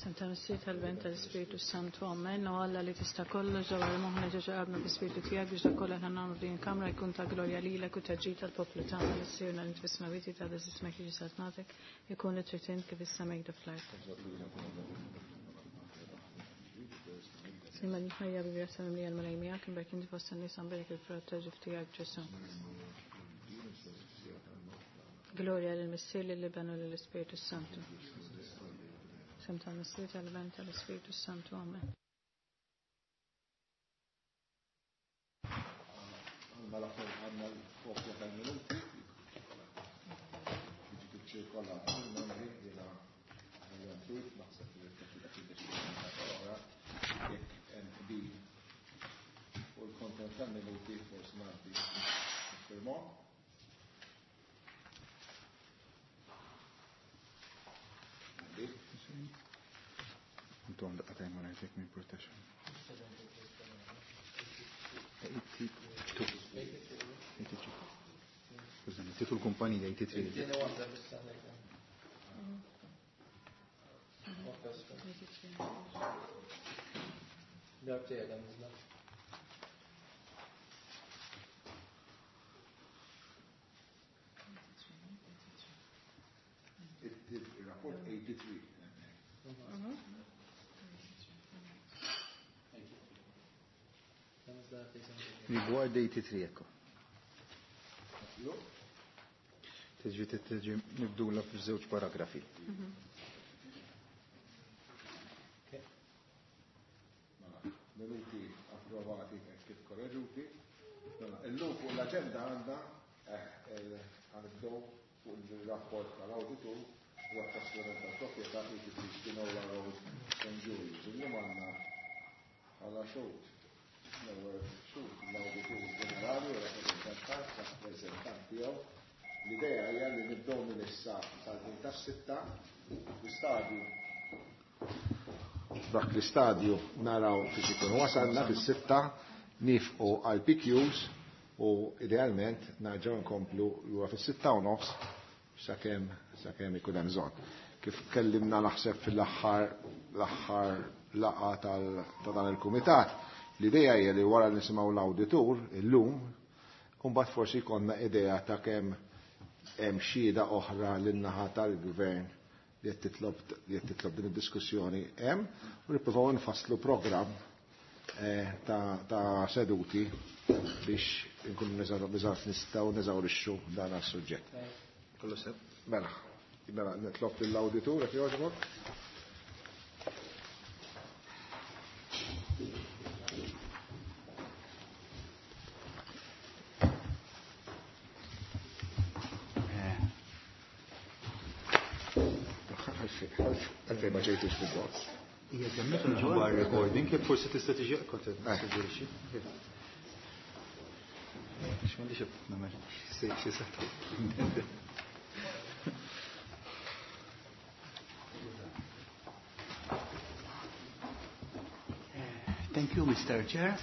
Santa Missit tal-Vent tal-Spiritu Santu Amen. U Alla li tista' kollox ġewwa l-moħħna ġeġaqabna bi-Spiritu tiegħek biex dak kollha nagħmlu din kamra jkun ta' glorja lilek u taġġid tal-poplu tagħna li ssirna li tfisma witi ta' ismek li ġisatnatek ikun it-tritin kif issa mejda fl-art. Sima nħajja bi bjassam li għal-malajmija kim bek inti fosta nisan berek il-proteġi ftijak ġesu. Gloria l-Missir li libanu l-Spiritu Santu. Santa Missit tal-Vent tal-Spiritu Santu Amen. Don't let them when I take me protection. 82. Scusami, titul kumpanija 83. Rapport 83. Riguarda 83 ecco. Tiġi nibdula f'żewġ paragrafi. Minuti approvati kif korreġuti. Illum fuq l-aġenda għandna għanibdew fuq il-rapport tal-awditur u għat-trasferiment tal-proprjetà li Kristina Road St. Julius. Illum għandna bħala xogħol l-awditur ġenerali u rappreżentant tiegħu. L-idea hija li nibdew minn issa sal-ħin tas-sitta l-istadju. Dak l-istadju naraw kif ikun wasalna fis-sitta nifqu għal PQs u idealment narġgħu nkomplu lura fis-sitta u nofs sakemm ikun hemm bżonn. Kif kellimna naħseb fil-aħħar laqgħa ta' dan il-kumitat, l-idea hija li wara nisimgħu l-awditur illum mbagħad forsi jkollna idea ta' kemm hemm xhieda oħra lin-naħa tal-gvern li qed titlob din id-diskussjoni hemm u nippruvaw nfasslu programm ta' seduti biex inkunu nistgħu neżawrixxu dan is-suġġett. Kollu sew? Mela, nitlob lill-awditur jekk jogħġbok. Għalfej ma ġejtux fil-bot. Ija temmet nġubar recording kif forsi tista' tiġi kontent nissuġġerixxi. X'għandi xi nagħmel xi sakki. Thank you, Mr. Chair.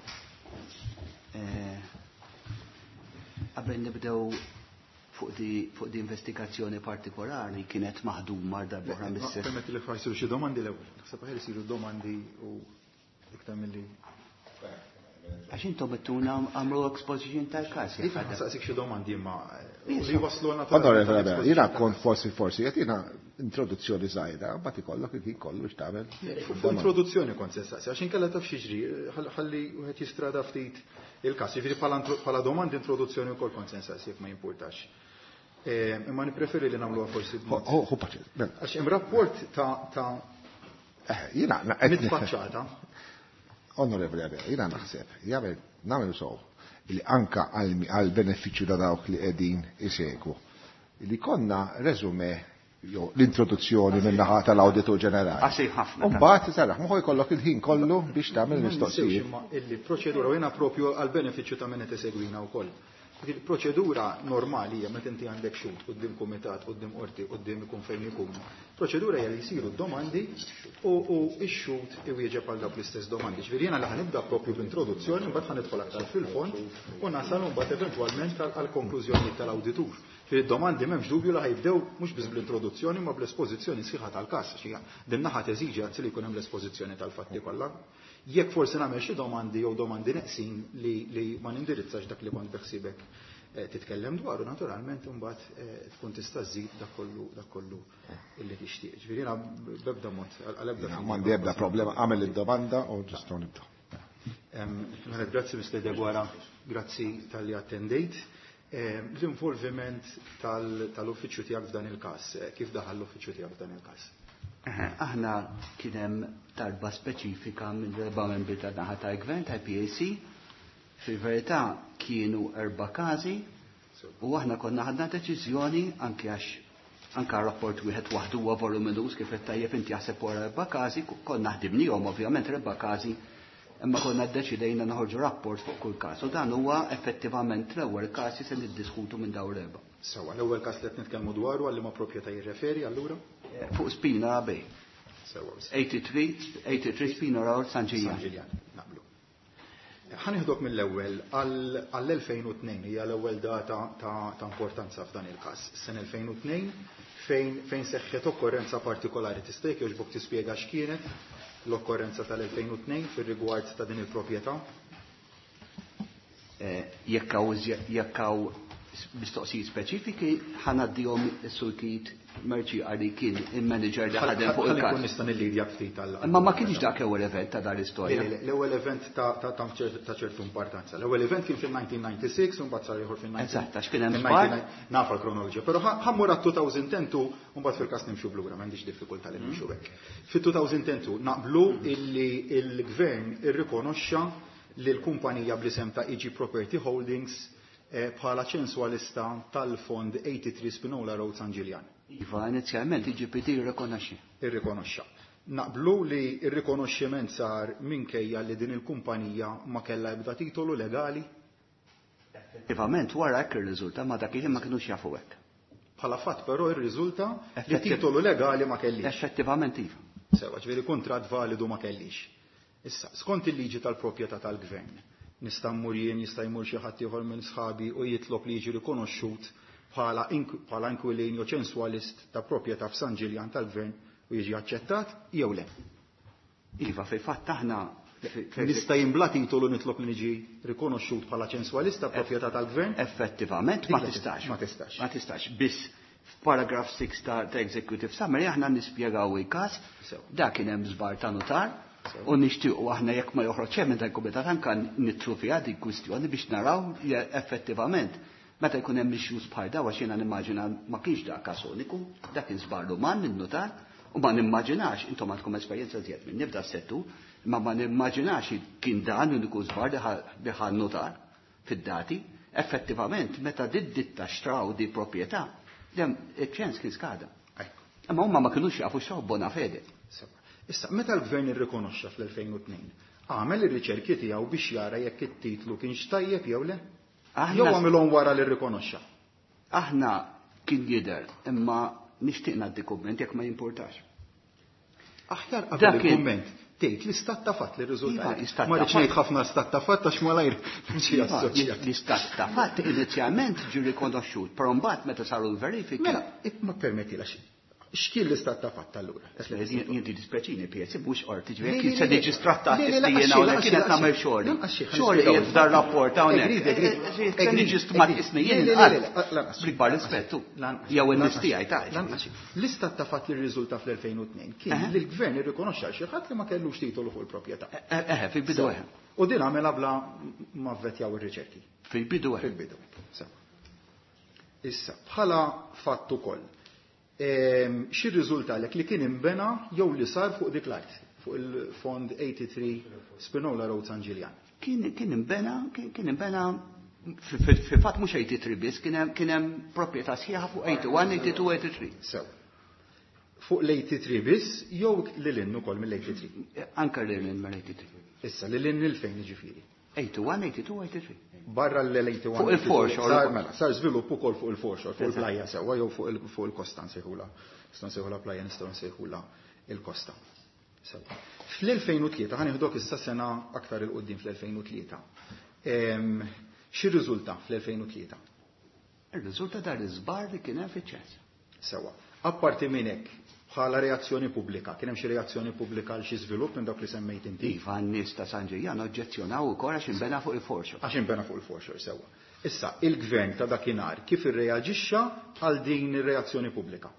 Qabel nibdew fuq di investigazzjoni partikolari kienet maħduma darba mis-sess. Permetti li ħajsiru xi domandi l-ewwel. Naħseb ħajr isiru domandi u iktar milli. Għax intom ittuna għamlu exposition tal-każ. Saqsik xi domandi ma li wasluna ta' jiena kont forsi qed jiena introduzzjoni żgħira, mbagħad ikollok kif ikollu x'tagħmel. Fuq introduzzjoni kont se saqsi għax inkella taf xiġri ħalli wieħed jistrada ftit il-każ. Jiġifieri bħala domandi introduzzjoni wkoll kont se nsaqsi jekk ma jimpurtax. Imma nippreferi li nagħmluha forsi għax hemm rapport ta' jiena mitfaċċata. Onorevoli Abel, jiena naħseb jagħmel nagħmlu sew li anke għall benefiċċju ta' dawk li qegħdin isegwu li konna reżumé l-introduzzjoni min-naħa tal-Awditur Ġenerali. Mbagħad saraħ ma jkollok il-ħin kollu biex tagħmel mistoqsijiet. Il-proċedura jiena propju għall benefiċċju ta' min qed isegwina wkoll. Il-proċedura normali hija meta inti għandek xut quddiem kumitat, quddiem qorti, quddiem ikun fejn ikun. Proċedura hija li jsiru d-domandi u x-xut iwieġeb għal dawk l-istess domandi. Ġifieri jiena li ħanibda proprju b'introduzzjoni mbagħad ħanidħol aktar fil-fond u nasal mbagħad eventwalment għall konklużjoni tal-awditur. Id-domandi m'hemmx dubju li ħajbdew mhux biss bl-introduzzjoni ma bl-espożizzjoni sħiħa tal-każ. Din naħa teżiġi anzi li jkun hemm l-espożizzjoni tal-fatti kollha. Jekk forsi nagħmel xi domandi jew domandi neqsin li ma nindirizzax dak li kont beħsibek titkellem dwaru, naturalment imbagħad tkun tista' żżid dak kollu illi tixtieq. Ġifieri jiena b'ebda mod għal-ebda. M'għandi ebda problema, għamel id-domanda u ġistgħu nibdew. Grazzi Mr. Debora, grazzi tal-li attendejt. L-involviment tal-uffiċċju tiegħek f'dan il-każ, kif daħal l-uffiċċju tiegħek f'dan il-każ? Aħna kien hemm talba speċifika minn 4 membri ta' naħa tal-Gvern tal-PAC. Fil-verità kienu 4 każi u aħna konna ħadna deċiżjoni anke rapport wieħed waħdu huwa voluminus kif qed tajjeb inti jaħseb wara 4 każi, konna ħdimnihom ovvjament 4 każi, imma konna ddeċidejna noħorġu rapport fuq kull każ. U dan huwa effettivament l-ewwel każ se niddiskutu minn dawn 4. Sewa, l-ewwel każ li qed nitkellmu dwaru għal liema proprjetà jirreferi allura? Fuq Spina Bay. 83 Spina Road San Ġiljan. Naqblu. Ħanieħdok mill-ewwel għall-2002 hija l-ewwel data ta' importanza f'dan il-każ. Sen 2002 fejn seħħet okkorrenza partikolari tista' jogħġbok tispjega x'kienet l-okkorrenza tal-2002 fir-rigward ta' din il-proprjetà? Jekk hawn mistoqsijiet speċifiki ħanaddihom is-sulkit Merċi għali kien il-manager li ħadem fuq il-każ. Ħalli nista' nillidja ftit tal-. Imma ma kienx dak l-ewwel event ta' dar l-istorja. L-ewwel event ta' ċertu importanza. L-ewwel event kien fil-1996 u mbagħad sar ieħor fil-19. Eżatt, għax kien hemm żbar. Nafa l-kronoloġija, però ħammur għat-2010 u mbagħad fil-każ nimxu blura, m'għandix diffikultà li nimxu hekk. Fit-2010 naqblu illi l-Gvern irrikonoxxa li l-kumpanija bl-isem ta' EG Property Holdings bħala ċenswalista tal-fond 83 Spinola Road San Ġiljan. Iva, inizjalment IGPT irrikonoxxa. Naqblu li r-rikonoxximent sar minkejja li din il-kumpanija ma kellha ebda titolu legali? Effettivament wara hekk ir-riżulta ma dak ma kinux jafu hekk. Bħala fatt però ir-riżulta li titolu legali ma kellix. Effettivament iva. Sewa, ġifieri kuntratt validu ma kellix. Issa, skont il-liġi tal-proprjetà tal-Gvern, nista' mmur jien, jista' jmur xi ħadd ieħor minn sħabi u jitlob li jiġi rikonoxxut bħala inquilin jew ċenswalist ta' proprjetà f'San Ġiljan tal-Gvern u jiġi aċċettat jew le. Iva, fil-fatt aħna nista' jinbla titolu nitlob li niġi rikonoxxut bħala ċenswalist ta' proprjetà tal-Gvern? Effettivament ma tistax. Ma tistax. Ma tistax. Biss f'paragraf 6 ta' Executive Summary aħna nispjegaw il-każ, dak kien hemm żbar ta' notar u nixtiequ aħna jekk ma joħroġ hemm tal-kumitat anke nitru fiha dik kwistjoni biex naraw li effettivament meta jkun hemm issues bħal dawn għax jiena nimmaġina ma kienx dak każ uniku, dak inżbar man min-notar u ma nimmaġinax intom għandkom esperjenza żjed minn nibda settu, imma ma nimmaġinax kien dan uniku żbar li ħa notar fid-dati, effettivament meta ditta xtraw di proprjetà, dem iċ-ċens kien skada. Imma huma ma kinux jafu x'hawn bona fede. Issa, meta l-Gvern irrikonoxxa fl-2002, għamel ir-riċerki tiegħu biex jara jekk it-titlu kienx tajjeb jew le? Jew għamilhom wara li rrikonoxxa? Aħna kien jidher, imma nixtieq ngħaddi kumment jekk ma jimpurtax. Aħjar qabel il-kumment, tgħid l-istat ta' fatt li r-riżultat. Ma rridx ngħid ħafna stat ta' fatt għax malajr xi assoċjat. L-istat ta' fatt inizjalment ġie rikonoxxut, però mbagħad meta saru l-verifiki. Mela, ma permettila x'kien l-istat ta' fatt allura? Jinti dispeċini PSC mhux qorti ġifieri kien se niġi strattat jiena u kienet nagħmel xogħol. Xogħol qiegħed f'dar rapport hawnhekk. Se niġi stmat isni jien bl-ikbar rispettu. Jew in-nistijaj ta' l-istat ta' fatt li rriżulta fl-2002 kien li l-Gvern irrikonoxxa xi ħadd li ma kellux titolu fuq il-proprjetà. Fil-bidu U din għamilha bla ma vvettjaw ir-riċerki. Fil-bidu Fil-bidu. Issa, bħala fatt ukoll. Xi rriżulta lek li kien imbena jew li sar fuq dik l-art, fuq il-fond 83 Spinola Road San Ġiljan. Kien imbena fil-fatt mhux 83 biss, kien hemm proprjetà sħiħa fuq 81, 82, 83. Sew. Fuq l-83 biss jew lil ukoll mill-83. Anke lil mill-83. Issa lil fejn jiġifieri. 81, 82, 83. Barra l-81. Fuq il-foreshore. Sar żvilupp ukoll fuq il-foreshore, fuq il-plajja sewwa jew fuq il-kosta nsejħula. Nistgħu nsejħula plajja nistgħu nsejħula il-kosta. Sewwa. Fl-2003 ħanieħdok issa sena aktar il-qudiem fl-2003. X'ir-riżulta fl-2003? Ir-riżulta dar-iżbar li kien hemm fiċ-ċens. Sewa. Apparti minn hekk, bħala reazzjoni pubblika, kien hemm xi reazzjoni pubblika għal xi żvilupp minn dawk li semmejt inti? Iva, n-nies ta' San Ġejjan oġġezzjonaw ukoll għax inbena fuq il-foreshore. Għax inbena fuq il-foreshore sewwa. Issa, il-gvern ta' dakinhar kif irreaġixxa għal din ir-reazzjoni pubblika?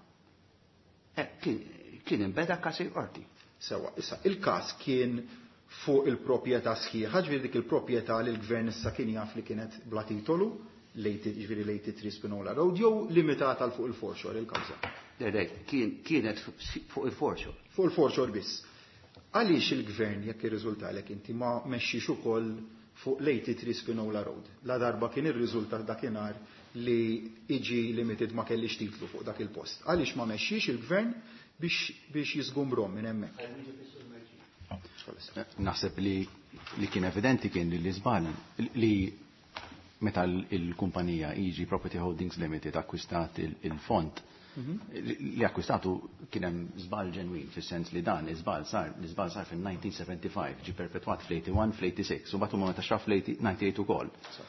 Kien inbeda każ il-qorti. Sewa. Issa, il-każ kien fuq il-proprjetà sħiħa, ġifieri dik il-proprjetà li l-gvern issa kien jaf li kienet bla titolu, ġifieri l-83 Spinola Road, jew limitata għal fuq il-foreshore il-kawża. Kienet fuq il-foreshore. Fuq il-foreshore biss. Għaliex il-gvern jekk irriżultalek inti ma mexxix ukoll fuq l-83 Spinola Road. La darba kien ir-riżultat dakinhar li iġi limited ma kellix titlu fuq dak il-post. Għaliex ma mexxix il-gvern biex jiżgumbrom minn hemmhekk. Naħseb li kien evidenti kien li żball li meta il-kumpanija Iġi Property Holdings Limited akkwistat il-font li akkwistatu kien hemm żball ġenwin fis-sens li dan l-żball sar fil-1975 ġi perpetwat fl-81 fl-86 u bagħad huma meta xraf fl-98 ukoll.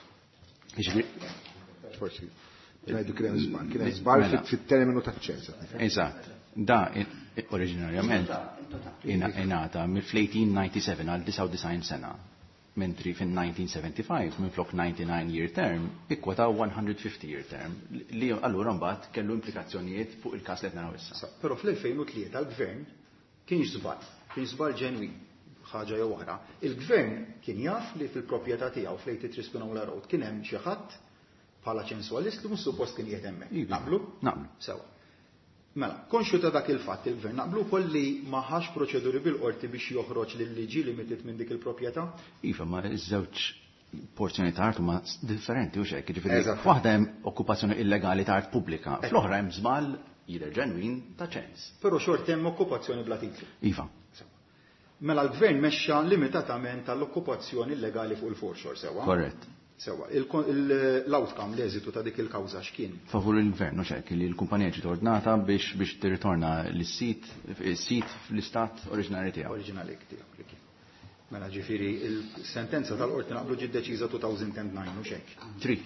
Forsi ngħidu kien hemm żball fit-terminu taċ-ċensa. Eżatt. Da oriġinarjament ingħata fl-1897 għal 99 sena. Mentri fin-1975 minn flok 99 year term ikkwota 150 year term li allura mbagħad kellu implikazzjonijiet fuq il-każ li qed naraw issa. Però fl-2003 l-gvern kien żball ġenwin ħaġa jew oħra. Il-gvern kien jaf li fil-proprjetà tiegħu fl-83 Spinola Road kien hemm xi ħadd bħala ċensualist li mhux suppost kien qiegħed hemmhekk. Naqblu? Naqblu. Sewa. Mela, konxu ta' dak il-fatt il-gvern naqblu wkoll li ma ħax proċeduri bil-qorti biex joħroġ lill-liġi limited minn dik il-proprjetà? Iva, ma iż-żewġ porzjoni ta' art huma differenti u xejn, ġifieri waħda hemm okkupazzjoni illegali ta' art pubblika, fl-oħra hemm żball jidher ġenwin ta' ċens. Però xort hemm okkupazzjoni bla titlu. Iva. Mela l-gvern mexxa limitatament tal-okkupazzjoni illegali fuq il-foreshore sewwa. Korrett. Sewa, l-outcome, l-eżitu ta' dik il-kawża x'kien? Favur il-gvern, li l-kumpanija ġiet ordnata biex tirritorna l-sit fl-istat oriġinali tiegħu. Oriġinali tiegħu li kien. Mela ġifieri il-sentenza tal-qorti naqblu ġiet deċiża 2009 u xek.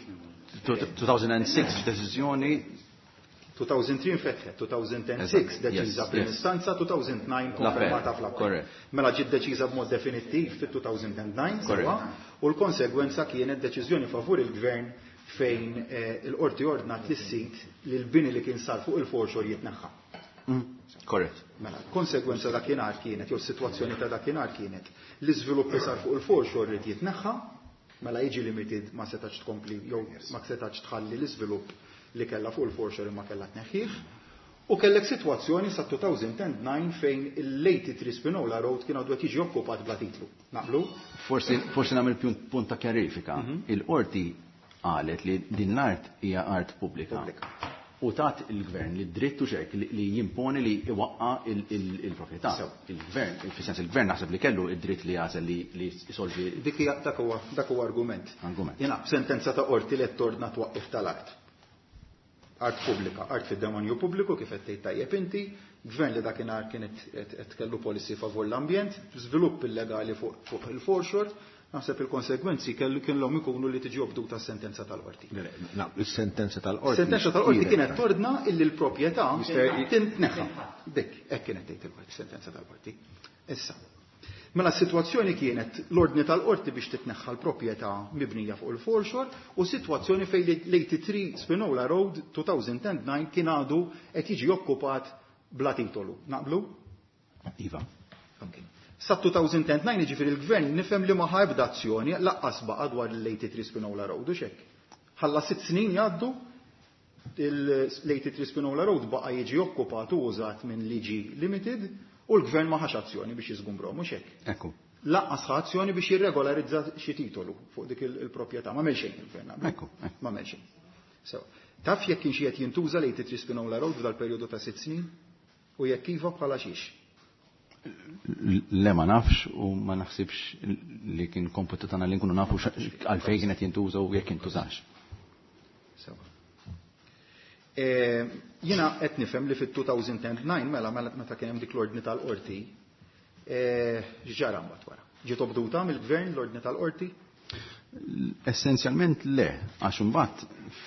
2006 deċiżjoni 2003 infetħet, 2006 deċiża prim istanza, 2009 konfermata fl-appell. Mela ġiet deċiża b'mod definittiv fit-2009 sewa, u l-konsegwenza kienet deċiżjoni favur il-gvern fejn il-qorti ordnat lis-sit li l-bini li kien sar fuq il-foreshore jitneħħa. Korrett. Mela, konsegwenza dakinhar kienet, jew sitwazzjoni ta' dakinhar kienet li żvilupp li sar fuq il-foreshore rid jitneħħa, mela jiġi limited ma setax tkompli jew ma setax tħalli l-iżvilupp li kellha fuq il-foreshore imma kellha tneħħih. U kellek sitwazzjoni sa' 2009 fejn il-83 Spinola Road kienu għadu jiġi okkupat bla titlu. Naqblu? Forsi nagħmel punt ta' kjarifika. Il-qorti qalet li din l-art hija art pubblika. U tat il-gvern li drittu xek li jimponi li iwaqqa il-proprietà. Il-gvern, fis-sens il-gvern naħseb li kellu id-dritt li jażel li jisolvi. Dak huwa argument. Jena sentenza ta' qorti li qed tordna twaqqif tal-art. Art pubblika, art fid-demonju pubbliku kif qed tgħid tajjeb inti, gvern li dakinhar kien qed kellu policy favur l-ambjent, żvilupp illegali fuq il-foreshore, naħseb il-konsegwenzi kellhom ikunu li tiġi obduta s-sentenza tal-qorti. Is-sentenza tal-qorti. Sentenza tal-qorti kienet tordna illi l-proprjetà tintneħħa. Dik hekk kienet tgħid il-sentenza tal-qorti. Issa. Mela s-sitwazzjoni kienet l-ordni tal-qorti biex titneħħa l-proprjetà mibnija fuq il-foreshore u sitwazzjoni fejn l-83 Spinola Road 2009 kien għadu qed jiġi okkupat bla titolu. Naqblu? Iva. Sa 2009 ġifieri il-gvern nifhem li ma ħarbda azzjoni laqqas baqa' dwar l-83 Spinola Road u xekk. Ħalla 6 snin jgħaddu l-83 Spinola Road baqa' jiġi okkupat u użat minn liġi limited u l-gvern ma ħax azzjoni biex jiżgumbrom mhux hekk. Ekku. Laqqas azzjoni biex jirregolarizza xi titolu fuq dik il-proprjetà. Ma m'għamel xejn il-gvern. Ekku. Ma m'għamel xejn. So, taf jekk kien xi qed jintuża l-83 Spinola Road f'dal perjodu ta' 6 snin u jekk iva bħala xiex. Le ma nafx u ma naħsibx li kien kompetu tagħna li nkunu nafu għalfejn kienet jintuża u jekk jintużax. Jiena qed nifhem li fit-2009 mela meta kien hemm dik l-ordni tal-qorti ġara mbagħad wara. Ġiet obduta mill-gvern l-ordni tal-qorti? Essenzjalment le, għax imbagħad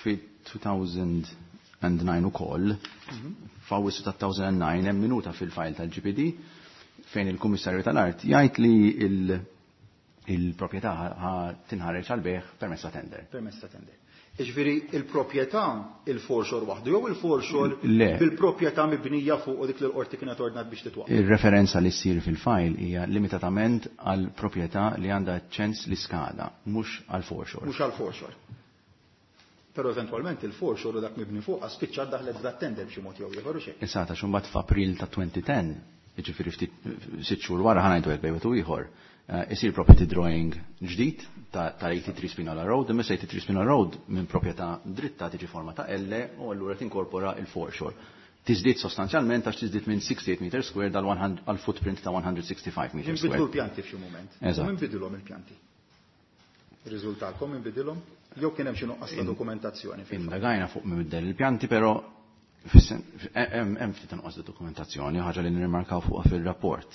fit-2009 ukoll f'Awwissu ta' 2009 hemm minuta fil-file tal-GPD fejn il-Kummissarju tal-Art jgħid li il-proprjetà tinħareġ għal-beħ permezz ta' tender. Permezz ta' tender. Jiġifieri il-proprjetà il-forxor waħdu jew il-forxor bil-proprjetà mibnija fuq u dik li l-qorti kienet ordnat biex titwaqqaf. Ir-referenza li ssir fil-file hija limitatament għal proprjetà li għandha ċens li skada, mhux għal forxor. Mhux għal forxor. Però eventwalment il-forxor u dak mibni fuq spiċċa daħlet da tender b'xi mod jew ieħor u xejn. Issa ta' xumbat f'April ta' 2010, jiġifieri ftit 6 xhur wara ħanajdu hekk bejwet u ieħor, isir property drawing ġdid ta' 83 Spinola Road, imma 83 Spinola Road minn proprjetà dritta tiġi forma ta' L u allura tinkorpora il-foreshore. Tiżdied sostanzjalment għax tiżdied minn 68 meter square għal footprint ta' 165 meter square. Inbidlu l-pjanti f'xi mument. Kom inbidilhom il-pjanti? Ir-riżultat kom inbidilhom? Jew kien hemm xi nuqqas ta' dokumentazzjoni? Indagajna fuq mibiddel il-pjanti, però hemm ftit inqas dokumentazzjoni, ħaġa li nirmarkaw fuqha fir-rapport.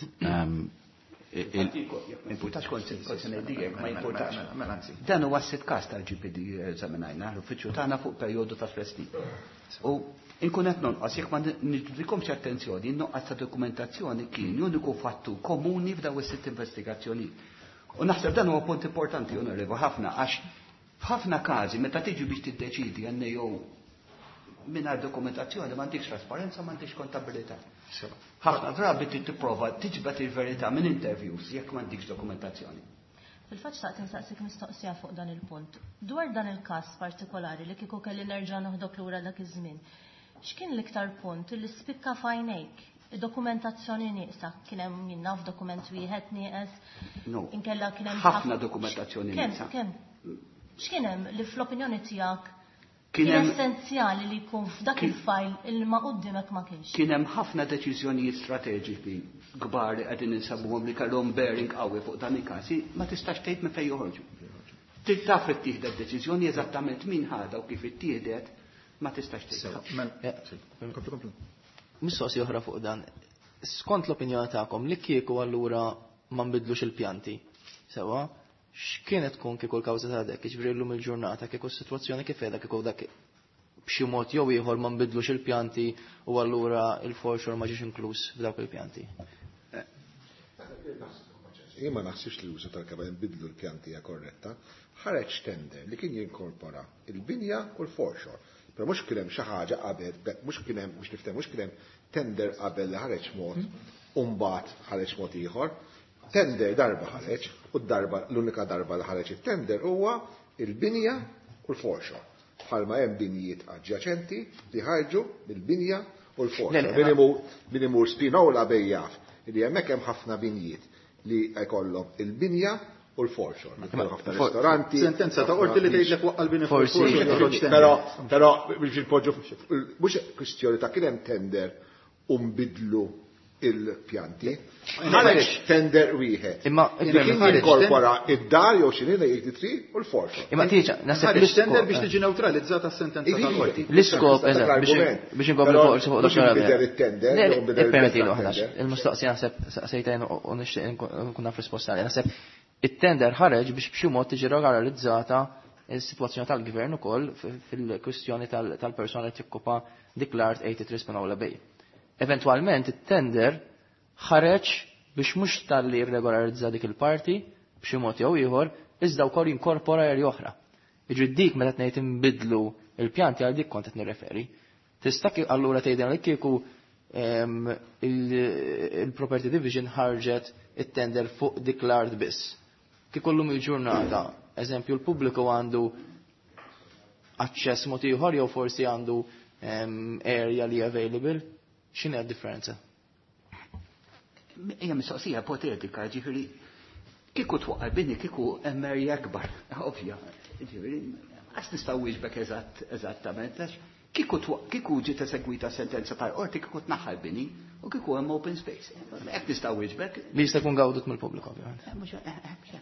Importax konsenedijek, ma importax. Dan huwa s-sitt każ tal-GPD eżaminajna, l-uffiċċju tagħna fuq perjodu ta' flesti. U inkun qed nonqos jekk ma niġdikomx attenzjoni, noqqas ta' dokumentazzjoni kien l-uniku fattu komuni f'daw is-sitt investigazzjoni. U naħseb dan huwa punt importanti onorevo ħafna għax f'ħafna każi meta tiġi biex tiddeċidi għandna jew mingħajr dokumentazzjoni m'għandix trasparenza, m'għandix kontabilità. Ħafna drabi tipprova tiġbed il-verità minn interviews jekk m'għandix dokumentazzjoni. Fil-fatt taqt insaqsik mistoqsija fuq dan il-punt. Dwar dan il-każ partikolari li kieku kelli nerġa' noħdok lura dak iż-żmien. X'kien l-iktar punt li spikka f'għajnejk? Dokumentazzjoni nieqsa, kien hemm min naf dokument wieħed nieqes. Inkella kien hemm ħafna dokumentazzjoni nieqsa. Kemm? X'kien hemm li fl-opinjoni tiegħek kien essenzjali li jkun f'dak il-fajl il ma qudiemek ma kienx? Kien hemm ħafna deċiżjonijiet strateġiċi kbar li qegħdin insabuhom li kellhom bearing qawwi fuq dan il-każi, ma tistax tgħid minn fejn joħorġu. Taf ittieħdet deċiżjoni eżattament min ħadha u kif ittieħdet ma tistax tgħid. Mistoqsi oħra fuq dan. Skont l-opinjoni tagħkom li kieku allura ma nbidlux il-pjanti. Sewa, x'kienet tkun kieku l-kawża ta' dak, jiġifieri llum il-ġurnata kieku s-sitwazzjoni kif qiegħda kieku dak b'xi mod jew ieħor ma nbidlux il-pjanti u allura il-forxor ma ġiex inkluż f'dawk il-pjanti. Jien ma naħsibx li l-użu tal-kabel nbidlu l-pjanti hija korretta. Ħareġ tender li kien jinkorpora il-binja u l-forxor. Però mhux kien hemm xi ħaġa qabel, mhux kien hemm tender qabel li ħareġ mod u mbagħad ħareġ mod ieħor. Tender darba ħareġ u l-unika darba li ħareġ it-tender huwa il-binja u l-forxor. Bħalma hemm binjiet aġġaċenti li ħarġu mill-binja u l-forxor. Min imur Spinola bejjaf li hemmhekk hemm ħafna binjiet li jkollhom il-binja u l-forxor. Ħafna ristoranti. Sentenza ta' qorti li tgħidlek waqqal bini Però biex il-poġġu mhux kwistjoni ta' kien hemm tender u nbidlu il-pjanti. Ħareġ tender wieħed. Imma kien jinkorpora id-dar jew xi 83 u l-forxor. Imma tiġa naħseb tender biex tiġi neutralizzata s-sentenza tal-qorti. L-iskop eżatt biex inkomplu forsi fuq dak il-tender. Il-mistoqsija naħseb saqsejtajn u nixtieq nkun naf risposta għalha. Naħseb it-tender ħareġ biex b'xi mod tiġi regolarizzata is-sitwazzjoni tal-gvern ukoll fil-kwistjoni tal-persuna li tikkupa dik l-art 83 Spinola Bay. Eventualment it-tender ħareġ biex mhux tal-li regolarizza dik il-parti b'xi mod jew ieħor iżda wkoll jinkorpora area oħra. Jiġri dik meta ngħid inbidlu il-pjanti għal dik kont qed nirreferi. Tista' allura tgħidilna li kieku il-property division ħarġet it-tender fuq dik l-art biss. Kieku llum il-ġurnata, eżempju l-pubbliku għandu aċċess mod ieħor jew forsi għandu area li available. X'inhi d-differenza? Hija mistoqsija ipotetika, ġifieri kieku twaqqal bini kieku hemm area akbar, ovvja. Ġifieri għax nistgħu wieġbek eżattament għax Kiku ġiet esegwita sentenza tal-qorti kiku tnaħħal bini u kiku hemm open space. Hekk nistgħu wieġbek. Li jista' jkun gawdut mill-pubbliku ovvjament.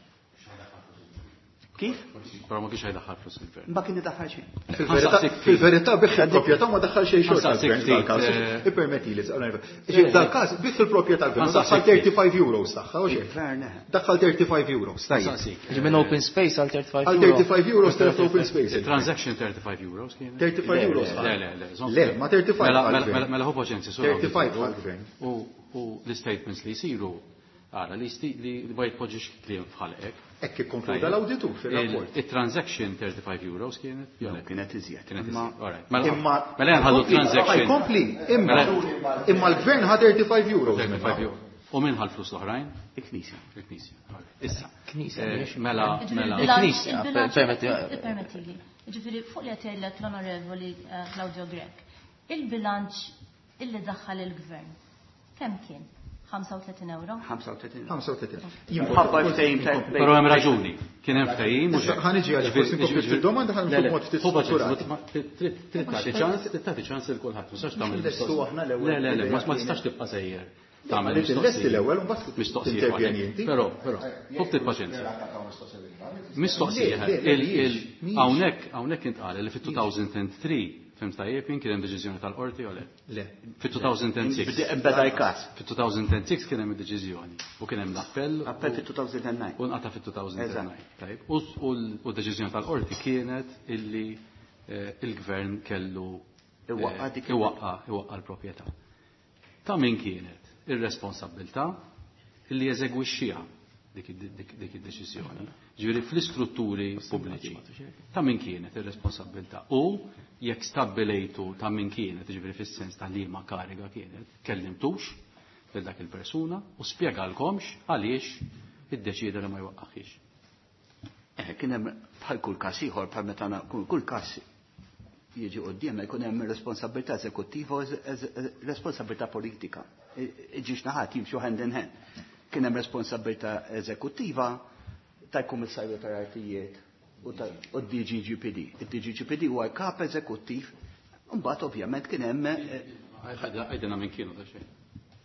Kif? Però ma kienx ħajdaħħal flus il-gvern. Ma kien idaħħal xejn. Fil-verità biħ il-proprjetà ma daħħal xejn xorta tal-każ. Ippermetti li dal-każ biħ il-proprjetà tal-gvern daħħal 35 euros tagħha u xejn. Daħħal 35 euros. Minn open space għal 35 Għal 35 euros telef open space. Transaction 35 euros kien. 35 euros. Le, ma 35 mela ħu paċenzi. 35 għal-gvern. U l-statements li jsiru għara li bajt poġġiex kliem bħalek. Ekk ikkonkluda l-awditur fil-rapport. Il-transaction 35 euros kienet? Kienet iżjed. Imma ħadu transaction. Kompli, imma l-gvern ħad 35 euros. U minn ħal-flus l-oħrajn? Il-Knisja. Issa. Knisja. Mela. Il-Knisja. Permetti li. Ġifiri, fuq li għatjellek l-onorevoli Claudio Grek, il-bilanċ illi daħħal il-gvern, kemm kien? 35 euro? 35. Jimħabba ftehim Però hemm raġuni. Kien hemm ftehim mhux ħaniġi għalek forsi nkompli fil-domanda ħanġu mod trid tagħti ċans lil kulħadd. Ma tistax tagħmel Le, ma tistax tibqa' sejjer. Tagħmel l-ewwel u mbagħad mistoqsija. Però, ħobb il-paċenzja. Mistoqsija. Hawnhekk intqal li fit-2003 fim tajjeb kien hemm deċiżjoni tal-qorti u le? Le. Fit-2006. Beda l-każ. Fit-2006 kien hemm id-deċiżjoni. U kien hemm l-appell. Appell fit-2009. U nqata fit-2009. Tajjeb. U d-deċiżjoni tal-qorti kienet illi il-gvern kellu iwaqqa l-proprjetà. Ta' min kienet ir-responsabbiltà illi jeżegwixxiha dik id-deċiżjoni. Ġifieri fl-istrutturi pubbliċi. Ta' min kienet ir-responsabbiltà. U jekk stabbilejtu ta' min kienet, ġifieri fis-sens ta' liema kariga kienet, kellimtux lil dak il-persuna u spjegalkomx għaliex iddeċieda li ma jwaqqaħiex. Kien hemm bħal kull każ ieħor bħal meta kull każ jiġi quddiem jkun hemm responsabilità eżekuttiva u responsabilità politika. Ġiex naħat jimxu hand in hand. Kien hemm responsabilità eżekuttiva tal-Kummissarju tal-Artijiet u d-DGGPD. Id-DGGPD huwa kap eżekuttiv, u mbagħad ovvjament kien hemm għajdna minn kienu da xejn.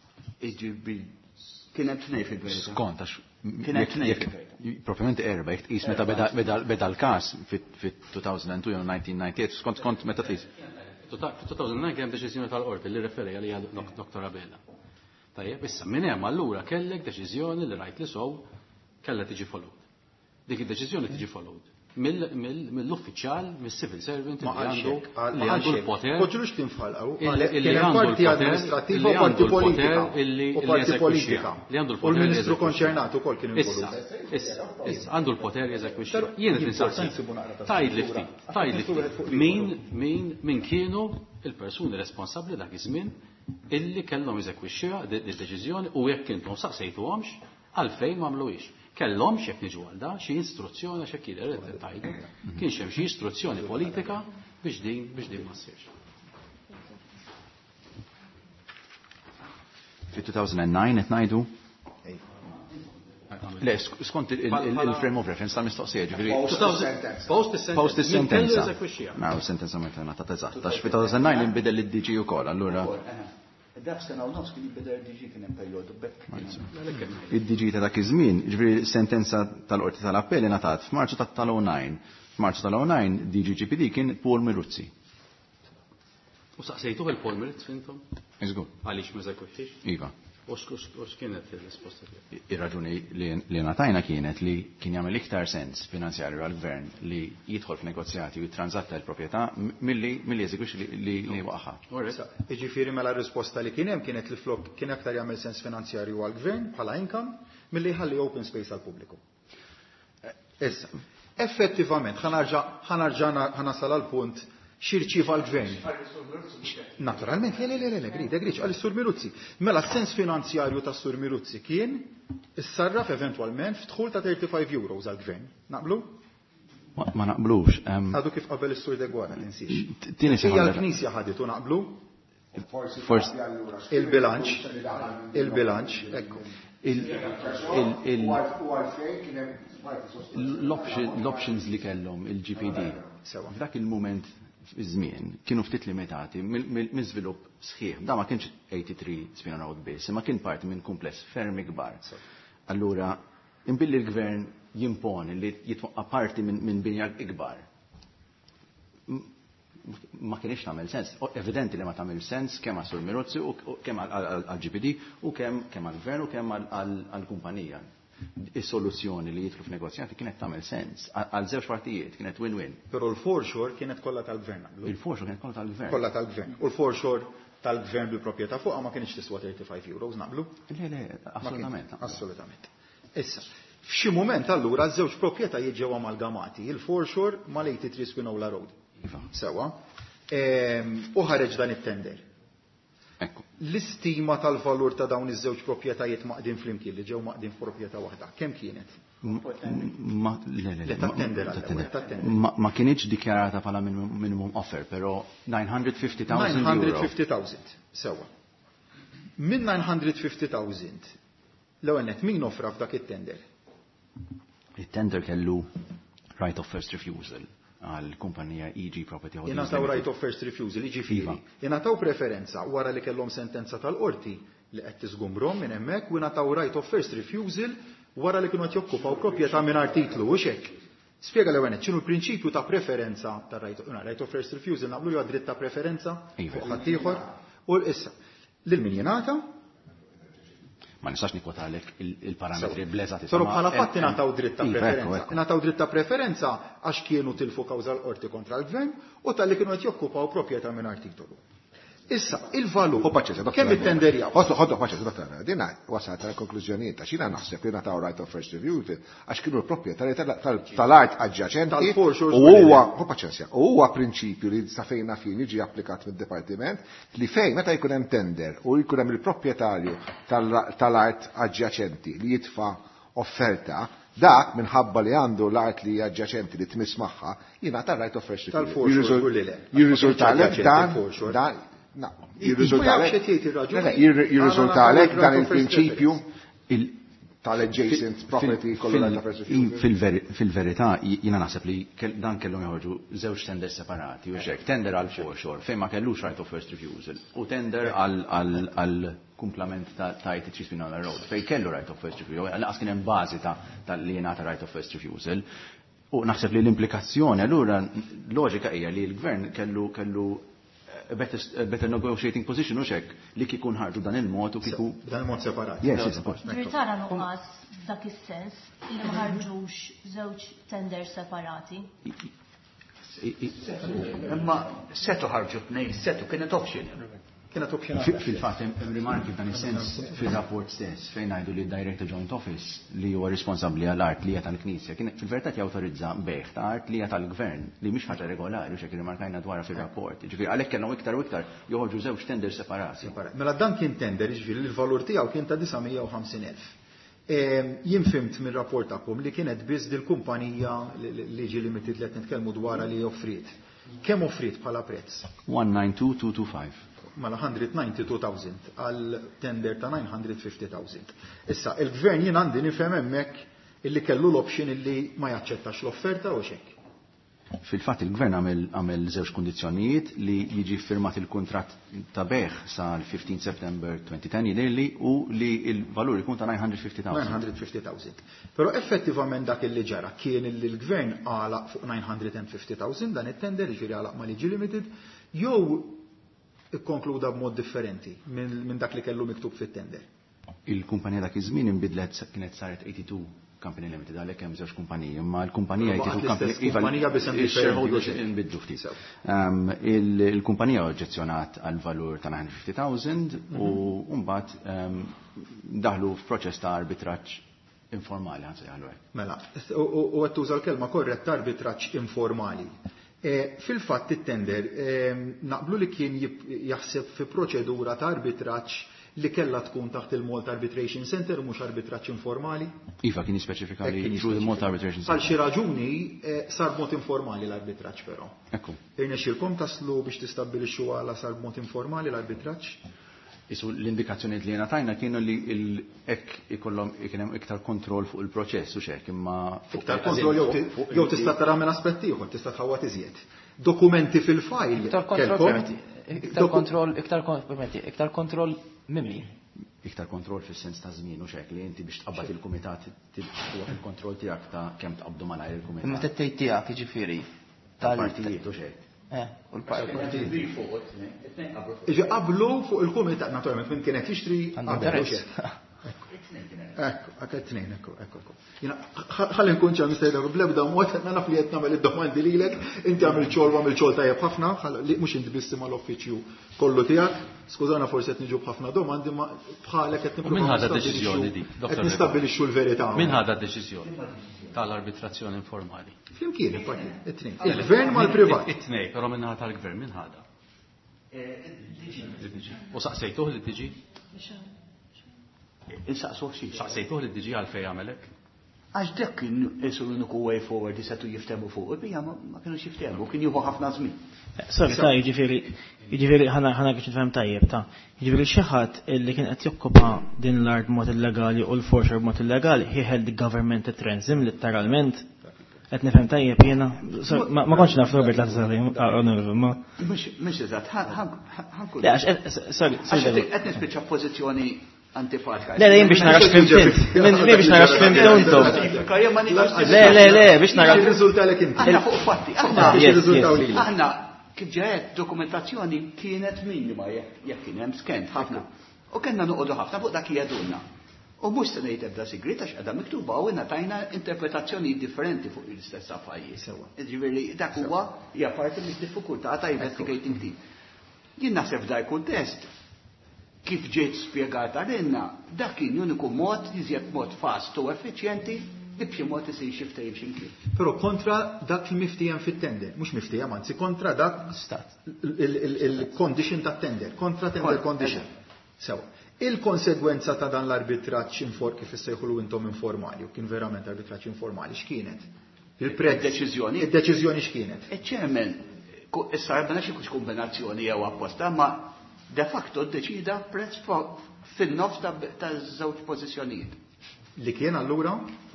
Kien hemm tnejn fil-verità. Skont għax Kien hemm tnejn fil-verità. Propjament erba' jekk tqis meta beda l-każ fit-2002 u 1998 skont meta tqis. Fit-2009 kien hemm deċiżjoni tal-qorti li referi għalija Dr. Abela. Tajjeb, issa minn hemm allura kellek deċiżjoni li rajt li sow kellha tiġi followed. Dik id-deċiżjoni tiġi followed mill-uffiċjal, mis-civil servant li għandu l-poter. Poġġux tinfalqaw. Kien hemm parti amministrattiva u parti politika. U parti politika. U l-Ministru konċernat ukoll kien involut. Issa għandu l-poter jeżekwixxi. Jien qed ninsaqsi. Tgħidli ftit. Min kienu il-persuni responsabbli dak iż-żmien illi kellhom jeżekwixxiha d-deċiżjoni u jekk intom saqsejtuhomx għalfejn m'għamluhiex. Kellhomx jekk niġu għal da xi istruzzjoni x'hekk jidher tajdu. Kienx hemm xi istruzzjoni politika biex din ma ssirx. Fi-2009 qed ngħidu Le, skont il-frame of reference tal-mistoqsija, ġifieri. Post is-sentenza. Naw, sentenza ma ta' eżatt. Tax fi-2009 inbidel id-DG ukoll, allura. Dak sena u nofs kien jinbidel id-DG kien hemm perjodu bekk. Id-DG ta' dak iż-żmien, ġifieri sentenza tal-Qorti tal-Appell ingħatat f'Marzu tal-09. F'Marzu tal-09 DGGPD kien Paul Miruzzi. U saqsejtuh il-Paul Miruzzi intom? Iżgur. Għaliex ma żekwixxix? Iva. U x'kienet ir-risposta tiegħek? Ir-raġuni li ngħatajna kienet li kien jagħmel iktar sens finanzjarju għall-Gvern li jidħol f'negozjati u jittransatta l-proprjetà milli jeżegwix li waqaħa. Jiġifieri mela r-risposta li kien hemm kienet li flok kien aktar jagħmel sens finanzjarju għall-Gvern bħala income milli ħalli open space għall-pubbliku. Issa, effettivament ħanarġa' għal punt xirċiva l-gvern. Naturalment, le, griċ, għal-Sur Miruzzi. Mela, s-sens finanzjarju ta' Sur Miruzzi kien s-sarraf eventualment f'dħul ta' 35 euros għal-gvern. Naqblu? Ma naqblux. Għadu kif qabel is-Sur Degwara, tinsiex. Tieni Hija l-Knisja ħaditu naqblu? Forsi. Il-bilanċ, ekku. L-options li kellhom il-GPD. F'dak il-moment żmien kienu ftit limitati mill-żvilupp sħiħ. Da ma kienx 83 Spina Road biss, ma kien parti minn kumpless ferm kbar. Allura, imbilli l-gvern jimponi li jitwaqqa parti minn binja ikbar. Ma kienx tagħmel sens. Evidenti li ma tagħmel sens kemm għas-Sur Mirozzi u kemm għall-GPD u kemm għall-gvern u kemm għall-kumpanija. Is-soluzzjoni li jidħlu f'negozjati kienet tagħmel sens. Għal żewġ partijiet kienet win-win. Però l-foreshore kienet kollha tal-gvern. Il-foreshore kienet kollha tal-gvern. Kollha tal-gvern. U l-foreshore tal-gvern bil-proprjetà fuqha ma kienx tiswa 35 euros naqblu? Le, assolutament. Assolutament. Issa, f'xi mument allura żewġ proprjetajiet ġew amalgamati, il-foreshore mal-83 Spinola Road. Sewa. U ħareġ dan it-tender. L-istima tal-valur ta' dawn iż-żewġ proprjetajiet maqdin flimkien li ġew maqdin f'proprjetà waħda, kemm kienet? Ma kienx dikjarata bħala minimum offer, però 950,000 euro. 950,000, sewa. Min 950,000, l-ewwel net min offra f'dak it-tender? Il-tender kellu right of first refusal għal kumpanija EG Property Holdings. Ingħataw right of first refusal, jiġifieri. Ingħataw preferenza wara li kellhom sentenza tal-qorti li qed tiżgumbrhom minn hemmhekk u ingħataw right of first refusal wara li kienu qed jokkupaw proprjetà mingħajr titlu u x'hekk. Spjega l-ewwel x'inhu l-prinċipju ta' preferenza tar right of first refusal naqblu li dritt ta' preferenza fuq ħaddieħor u issa lil min jingħata. Ma nistax nikwotalek il-parametri bleżati. Però bħala fatt ingħataw dritt ta' preferenza. Ingħataw dritt ta' preferenza għax kienu tilfu kawża l-qorti kontra l-gvern u tal-li kienu qed jokkupaw proprjetà mingħajr titolu. Issa, il-valur. Kemm it-tenderja? Ħoddu paċċezza, dottor. Dina wasalt tal-konklużjonijiet ta' xina naħseb li nataw right of first review għax kienu l-proprjetari tal-art aġġaċenti u huwa prinċipju li sa fejna fin jiġi applikat mid-dipartiment li fejn meta jkun hemm tender u jkun hemm il-proprjetarju tal-art aġġaċenti li jitfa' offerta dak minħabba li għandu l-art li aġġaċenti li tmiss magħha jingħata right of first review. Jirriżultalek dan jirriżultalek dan il-prinċipju tal-adjacent property fil-verità jiena naħseb li dan kellhom joħorġu żewġ tender separati u xek tender għal foreshore fejn ma kellux right of first refusal u tender għal kumplament ta' 83 Spinola Road fejn kellu right of first refusal laqas kien hemm bażi ta' li jingħata right of first refusal u naħseb li l-implikazzjoni allura loġika hija li l-gvern kellu better negotiating position u xek li kikun ħarġu dan il-mod u kiku dan il-mod separat. Tara nuqqas dak is-sens li ma ħarġux żewġ tender separati. Imma setu ħarġu tnejn, setu kienet option. Fil-fatt hemm rimarki f'dan is-sens fir-rapport stess fejn ngħidu li d-Director Joint Office li huwa responsabbli għall-art li hija tal-Knisja kien fil-verità jawtorizza beħ ta' art li hija tal-Gvern li mhix ħaġa regolari u xek rimarkajna dwarha fir-rapport. Ġifieri għalhekk kellhom iktar u iktar joħorġu żewġ tender separati. Mela dan kien tender jiġifieri l-valur tiegħu kien ta' 950,000. Jien fimt mir-rapport tagħkom li kienet biss dil-kumpanija li ġi limited li qed nitkellmu dwarha li offrit. Kemm offrit bħala prezz? 192,225. Mala 192,000 għal tender ta' 950,000. Issa, il-gvern jien għandi nifhem hemmhekk illi kellu l-option illi ma jaċċettax l-offerta u xek. Fil-fatt il-gvern għamel żewġ kundizzjonijiet li jiġi firmat il-kuntratt ta' beħ sa' l-15 September 2010 jidhirli u li il-valur ikun ta' 950,000. 950,000. Però effettivament dak illi ġara kien illi l-gvern għalaq fuq 950,000 dan it-tender jiġri għalaq ma liġi limited jew ikkonkluda b'mod differenti minn dak li kellu miktub fit-tender. Il-kumpanija dak iż-żmien inbidlet kienet saret 82 Company Limited għalhekk hemm żewġ kumpaniji, imma l-kumpanija 82 kumpanija biss inbidlu ftit. Il-kumpanija oġġezzjonat għal valur ta' 950,000 u mbagħad daħlu f'proċess ta' arbitraġġ informali ħansi jagħmlu hekk. Mela, u qed tuża l-kelma korrett arbitraġġ informali. Fil-fatt it-tender naqblu li kien jaħseb fi proċedura ta' arbitraġġ li kellha tkun taħt il-Malta Arbitration Center mhux arbitraġġ informali? Iva kien jispeċifika li through the Malta Arbitration Center. Għal xi raġuni sar b'mod informali l-arbitraġġ però. Ekku. Irnexxielkom taslu biex tistabbilixxu għala sar b'mod informali l-arbitraġġ? Isu l-indikazzjonijiet li tajna kienu li ikollhom hemm iktar kontroll fuq il-proċess u xek imma iktar kontroll jew tista' tara minn aspett ieħor, tista' tħawwat iżjed. Dokumenti fil-file. Iktar kontroll mimmi. Iktar kontroll fis-sens ta' żmien u xek li inti biex tqabbad il-kumitat tibqa' il-kontroll tiegħek ta' kemm tqabdu malajr il-kumitat. Imma t-tejt tiegħek jiġifieri tal-partijiet u xek. U l-partijiet. Iġi qablu fuq il-kumitat, naturalment minn kienet jixtri Ekku, t-tnejn, ekku. Ħalli nkun ċar mistajda bl-ebda mod, naf li qed nagħmel id-domandi lilek, inti għamil ċol għamil ċol tajjeb ħafna, mhux inti biss ma l-uffiċċju kollu tiegħek. Skużana forsi qed niġu b'ħafna domandi, ma bħalek qed Min ħada deċiżjoni di? Qed nistabbilixxu l-verità. Min ħada deċiżjoni tal-arbitrazzjoni informali? Flimkien, it-tnejn. Il-gvern mal-privat. It-tnejn, però min ħada tal-gvern min ħada? U saqsejtuh li tiġi? Insaqsuh xi. Saqsejtuh li tiġi għalfejn għamelek? Għax dak kien l-uniku way forward li setu jiftemu fuq, bija ma kienu jiftemu, kien jieħu ħafna żmien. Sorry, ta' jiġifieri ħana kif nifhem tajjeb ta'. Jiġifieri xi ħadd illi kien qed jokkupa din l-art b'mod illegali u l-forcer b'mod illegali, he held government transim literalment. Qed nifhem tajjeb jiena. Ma kontx naf Robert la tisali ma. Mhux eżatt, ħankun. Sorry. Qed nispiċċa pożizzjoni antifatka. Le, jien biex narax fimtint. Biex narax fimtintom. Le, biex narax. Il-riżulta lek inti. Aħna fuq fatti. Aħna kif ġajet dokumentazzjoni kienet minima jekk kien hemm skent ħafna. U kellna noqogħdu ħafna fuq dak li jadulna. U mhux se ngħid ebda sigrit għax qiegħda miktuba u tajna interpretazzjoni differenti fuq l-istess affarijiet. Ġifieri dak huwa hija parti mid-diffikultà ta' investigating team. Jien naħseb f'dak il-kuntest kif ġiet spjegata rinna, dak kien uniku mod, iżjed mod fast u effiċjenti li b'xi mod isir xi ftehim x'imkien. Però kontra dak il-miftijem fit-tender, mhux miftijem anzi kontra dak il-condition tat-tender, kontra tender condition. Sewa. Il-konsegwenza ta' dan l-arbitraġġ kif issejħulu intom informali, u kien verament arbitraġġ informali, x'kienet? Il-deċiżjoni. Id-deċiżjoni x'kienet? Iċ-chairman, issa ma nafx hux kombinazzjoni jew apposta, ma de facto deċida prezz fin-nofs ta' żewġ pożizzjonijiet. Li kien allura?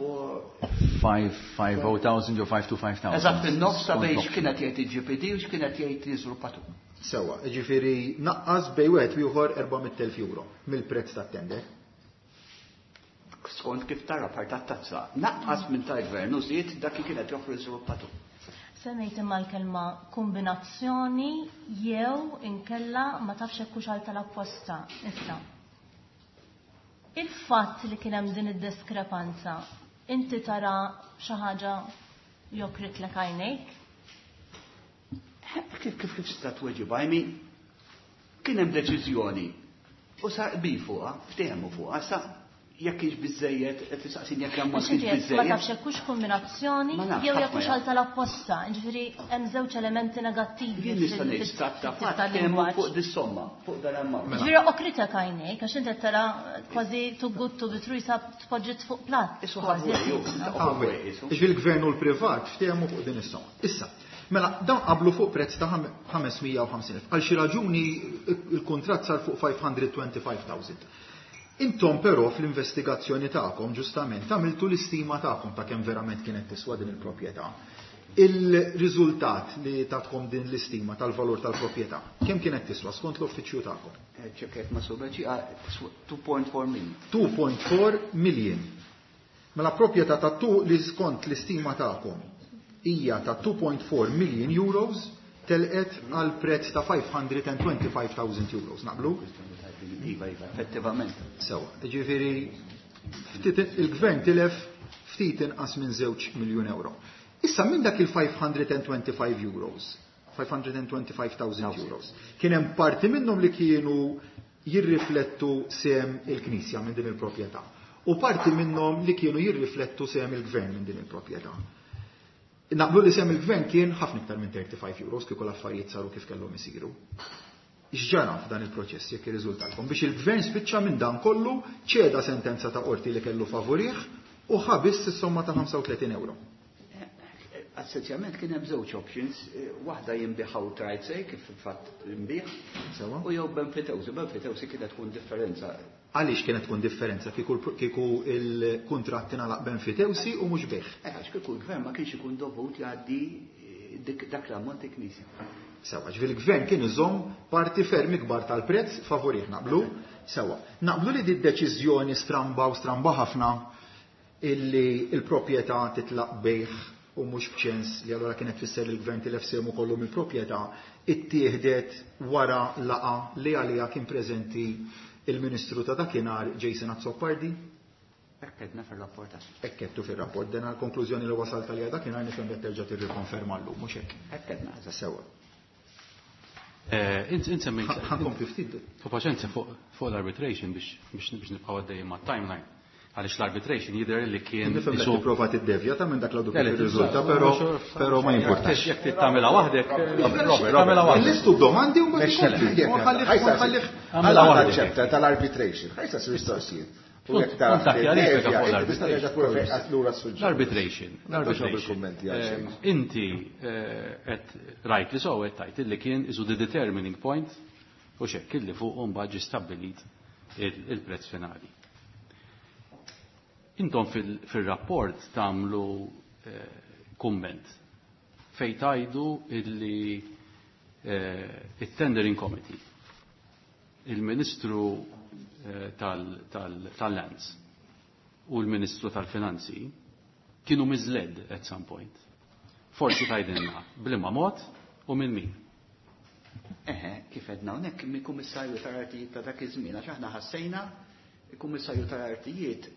5,000 jew 5,000. Eżatt fin-nofs ta' bejn x'kienet jgħid il-GPD u x'kienet jgħid l-iżviluppatur. Sewa, ġifieri naqqas bej wieħed ieħor 400,000 euro mill-prezz tat-tender. Skont kif tara partat tazza, naqqas minn tal-gvern u żied dak li kienet joffru l-iżviluppatur. Semmejt imma l-kelma kombinazzjoni jew inkella ma tafx hekk hux tal-apposta. Issa. Il-fatt li kien hemm din id-diskrepanza, inti tara xi ħaġa jokrit lek għajnejk? Kif tista' tweġiba, kien hemm deċiżjoni u sar qbil fuqha, ftehmu fuqha, sa jekk kienx biżejjed qed tisaqsin jekk hemm ma kienx biżejjed. Ma tafx hekk hux kombinazzjoni jew jekk hux tal-apposta, jiġifieri hemm żewġ elementi negattivi. Jien nista' ngħid ta' fatt kemm fuq dis-somma, fuq dan ammont. Ġifieri okritek għajnejk għax inti tara kważi tuguttu bitru jisab tpoġġiet fuq platt. Ġifieri l-gvern u l-privat ftehmu fuq din is-somma. Issa, mela dawn qablu fuq prezz ta' 550,000. Għal xi raġuni il-kuntratt sar fuq 525,000. Intom però fl-investigazzjoni tagħkom ġustament għamiltu l-istima tagħkom ta' kemm verament kienet tiswa din il-proprjetà. Il-riżultat li tatkom din l-istima tal-valur tal-proprjetà, kemm kienet tiswa skont l-uffiċċju tagħkom? Ċekket ma subeċi 2.4 million. 2.4 million. Mela proprjetà ta' li skont l-istima tagħkom hija ta' 2.4 million euros telqet għal prezz ta' 525,000 euros. Naqblu? Iva, effettivament. Sewa, ġifieri il-gvern tilef ftit inqas minn 2 miljun euro. Issa minn dak il-525 euros, 525,000 euros, kien hemm parti minnhom li kienu jirriflettu sehem il-Knisja minn din il-proprjetà u parti minnhom li kienu jirriflettu sehem il-gvern minn din il-proprjetà. Naqblu li sehem il-gvern kien ħafna iktar minn 35 euros kieku l-affarijiet saru kif kellhom isiru. X'ġara f'dan il-proċess jekk ir-riżultatkom biex il-gvern spiċċa minn dan kollu ċeda sentenza ta' qorti li kellu favorih u ħabis is-somma ta' 35 euro. essenzjalment kien hemm żewġ options, waħda jinbiħ outright say kif fil-fatt jinbiħ, u jew benfitewsi. Benfitewsi kienet tkun differenza. Għaliex kienet tkun differenza kieku il-kuntratt ingħalaq benfitewsi u mhux bih? Għax kieku l-gvern ma kienx ikun dovut jgħaddi dak l-ammont iknisja. Sewa, il-gvern kien iżomm parti fermi kbar tal-prezz favorih naqblu. Sewa, naqblu li di deċiżjoni stramba u stramba ħafna illi il-proprjetà titlaq bejħ u mhux b'ċens li allura kienet tfisser il-gvern tilef sehmu kollu mill-proprjetà ittieħdet wara laqa li għalija kien preżenti il-Ministru ta' dakinhar Jason Azzopardi. Ekkedna fil-rapport. Ekkedtu fil-rapport, dan għal-konklużjoni li wasalt għalija dakinhar nifhem li terġa' tirrikonferma llum mhux hekk. Ekkedna. Sewa. Insemmejt. Ħankompli ftit. Paċenzja fuq l-arbitration biex nibqgħu għaddejjin mat-timeline. Għaliex l-arbitration jidher li kien. Nifhem li tipprova tiddevja ta' minn dak l-għadu kif ir-riżulta, però ma jimpurtax. Jekk trid tagħmilha waħdek, tagħmilha waħdek. Listu domandi u mbagħad ħallih Għal-ċepta tal-arbitration. Ħajsa s-ristoqsijiet. L-arbitration. Inti rajt li so għettajt li kien isu the determining point u xekk li fuq baġi stabbilit il-prezz finali. Intom fil-rapport tamlu komment fej tajdu illi il-tendering committee il-Ministru tal-Lands u l-Ministru tal-Finanzi kienu miżled at some point. Forsi tajdinna blimma mod u minn min. Kif edna hawnhekk mill-Kummissarju tal-Artijiet ta' dak iż-żmien għax aħna ħassejna il-Kummissarju tal-Artijiet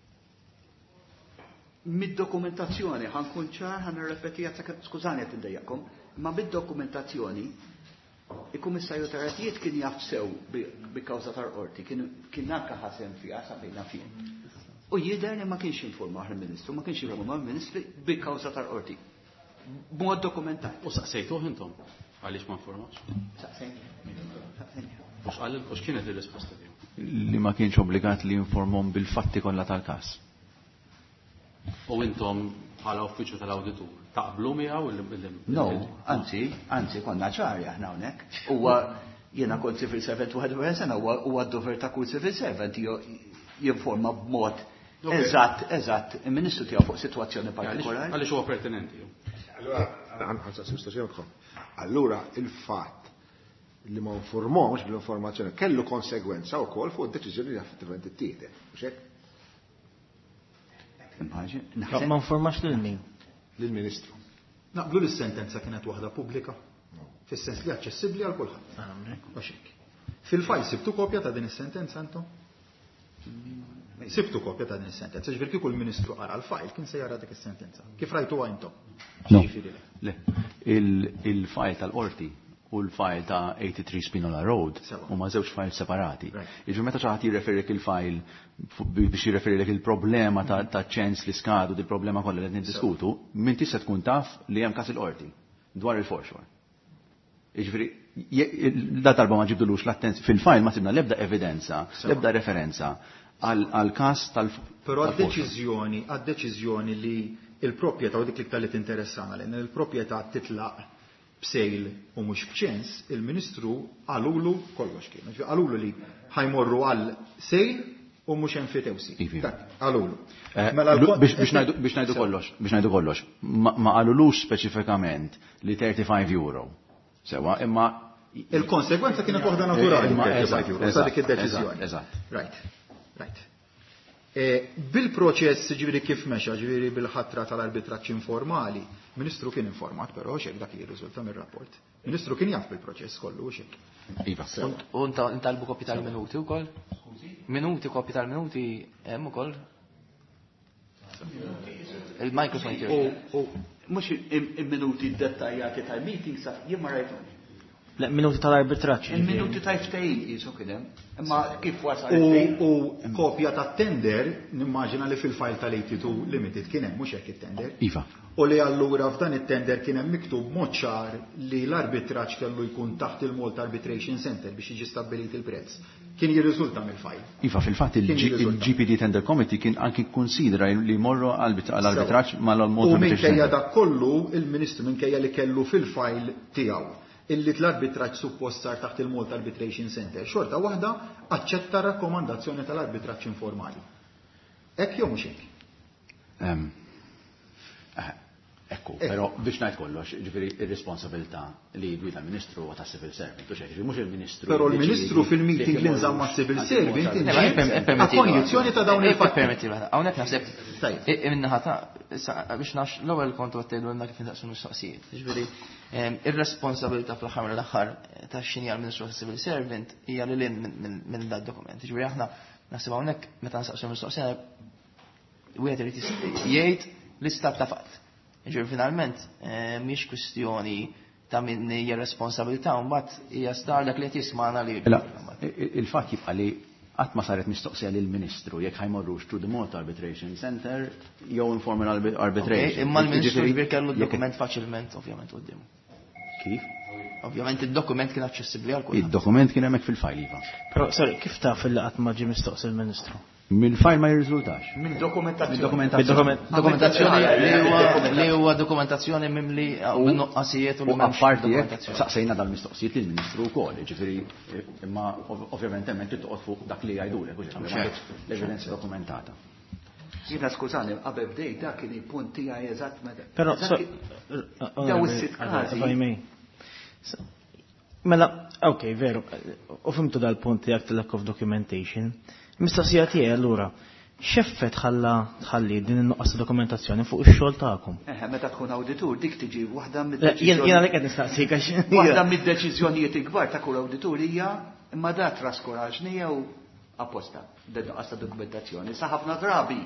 mid-dokumentazzjoni ħankun ċar ħanirrepetija skużani qed indejjaqkom, imma mid-dokumentazzjoni il-Kummissarju tal-Artijiet kien jafsew bi-kawża tal-qorti, kien anke ħasem fiha sabejna fih. U jidher li ma kienx informaħ il-Ministru, ma kienx informaħ il-Ministru bi-kawża tal-qorti. B'mod dokumentat. U saqsejtuh intom għaliex ma informax? Saqsejna. Ux kienet ir-risposta tiegħu? Li ma kienx obbligat li jinformhom bil-fatti kollha tal-każ. U intom bħala uffiċċju tal-awditur taqblu miegħu No, anzi konna ċari aħna hawnhekk. Huwa jiena kont civil servant 21 sena huwa d-dover ta' kull civil servant jinforma b'mod eżatt il-Ministru tiegħu fuq sitwazzjoni partikolari. Għaliex huwa pertinenti. Allura il-fatt li ma informawx bil-informazzjoni kellu konsegwenza wkoll fuq id-deċiżjoni li effettivament ittieħdet. Ma informax lil min? Lill-Ministru. Naqblu li s-sentenza kienet waħda pubblika. Fis-sens li aċċessibbli għal kulħadd. Fil-fajl sibtu kopja ta' din is-sentenza intom? Sibtu kopja ta' din is-sentenza, ġifier kieku l-Ministru qara l-fajl kien se jara dik is-sentenza. Kif rajtuha intom? No. Il-fajl tal-qorti u l-fajl ta' 83 Spinola Road huma żewġ fajl separati. Jiġu meta ċaħat jirreferik il-fajl biex jirreferik il-problema ta' ċens li skadu di problema kollha li niddiskutu, min tista' tkun taf li hemm każ il-qorti dwar il-foreshore. Jiġifieri da talba ma ġibdulux l-attenzjoni fil-fajl ma sibna l-ebda evidenza, l-ebda referenza għal każ Però għad-deċiżjoni li il-proprjetà u dik li ktalet interessana lejn il-proprjetà titlaq b'sejl u mhux b'ċens, il-Ministru għalulu kollox kien. Għalulu li ħajmorru għal sejl u mhux hemm fitewsi. Għalulu. Biex ngħidu kollox, ma qalulux speċifikament li 35 euro. Sewa, imma il-konsegwenza kienet waħda naturali ma' 35 euro. Sa dik id-deċiżjoni. Eżatt. Right. Bil-proċess ġifieri kif mexa, ġifieri bil-ħatra tal-arbitraġġ informali, Ministru kien informat, però xek dak li jirriżulta mir-rapport. Ministru kien jaf bil-proċess kollu xek. Iva. U ntalbu kopji tal-minuti wkoll? Minuti, kopji tal-minuti hemm ukoll? Il-Microsoft. Mhux il-minuti dettajjati tal-meetings jien ma rajthom. Minuti tal-arbitraġġ. Il-minuti ta' ftehim jisu kien hemm. Imma kif wasal U kopja tat-tender, nimmaġina li fil-file tal-82 Limited kien hemm mhux hekk it-tender. Iva. U li allura f'dan it-tender kien hemm miktub mod ċar li l-arbitraġġ kellu jkun taħt il-Malta Arbitration Center biex jiġi stabbilit il-prezz. kien jirriżulta mill-fajl. Iva, fil-fatt il-GPD Tender Committee kien anki konsidra li morru għall-arbitraġġ mal-mod. U minkejja dak kollu il-Ministru minkejja li kellu fil-fajl tiegħu illi l-arbitraġġ suppost sar taħt il-Malta Arbitration Center. Xorta waħda aċċetta rakkomandazzjoni tal-arbitraġġ informali. Hekk jew mhux hekk? Ekku, però biex ngħid kollox, ġifieri ir-responsabilità li jgwida l-Ministru ta' Civil Servant, mhux il-Ministru. Però l-Ministru fil-meeting li nżamm ma' Civil Servant kondizzjoni ta' dawn il-fatti. Hawnhekk naħseb minnaħa biex nax l-ewwel kont għattejlu lna kif nitaqsu mistoqsijiet. Ġifieri ir-responsabilità fl-aħħar mill-aħħar ta' x'inhi għall-Ministru ta' Civil Servant hija lil minn dak dokument. Ġifieri aħna naħseb hawnhekk meta nsaqsu mistoqsija wieħed irid jgħid l-istat ta' fatt. Ġifieri finalment mhix kwistjoni ta' min hija responsabilità mbagħad hija star dak li qed jisma'na li. Il-fatt jibqa' li qatt ma saret mistoqsija lill-Ministru jekk ħajmorrux to the Malta Arbitration Center jew informal arbitration. Imma l-Ministru jbir kellu d-dokument faċilment ovvjament qudiemu. Kif? Ovvjament id-dokument kien aċċessibbli għal kulħadd. Id-dokument kien hemmhekk fil-fajl iva. Però sorry, kif taf illi qatt ma ġie mistoqsi l-Ministru? Mill-fajl ma jirriżultax. Dokumentazzjoni li huwa dokumentazzjoni mimli minn nuqqasijiet u apparti saqsejna dal-mistoqsijiet lill-Ministru wkoll, ġifieri imma ovvjament hemmhekk tittoqgħod fuq dak li jgħidulek u l-evidenza dokumentata. Jiena skużani, qabel bdejta kien il-punt tiegħi eżatt meta. Però daw is-sitt każi. Mela, okay, veru, u fimtu dal-punt tiegħek tal-lack of documentation. Mistoqsija tiegħi allura, x'effett tħalli din in-nuqqas dokumentazzjoni fuq ix-xogħol tagħkom? Meta tkun awditur dik tiġi waħda Jiena li qed nistaqsik għax. Waħda mid-deċiżjonijiet ikbar ta' kull awditur hija imma da traskuraġni jew apposta d-nuqqas ta' dokumentazzjoni. Sa ħafna drabi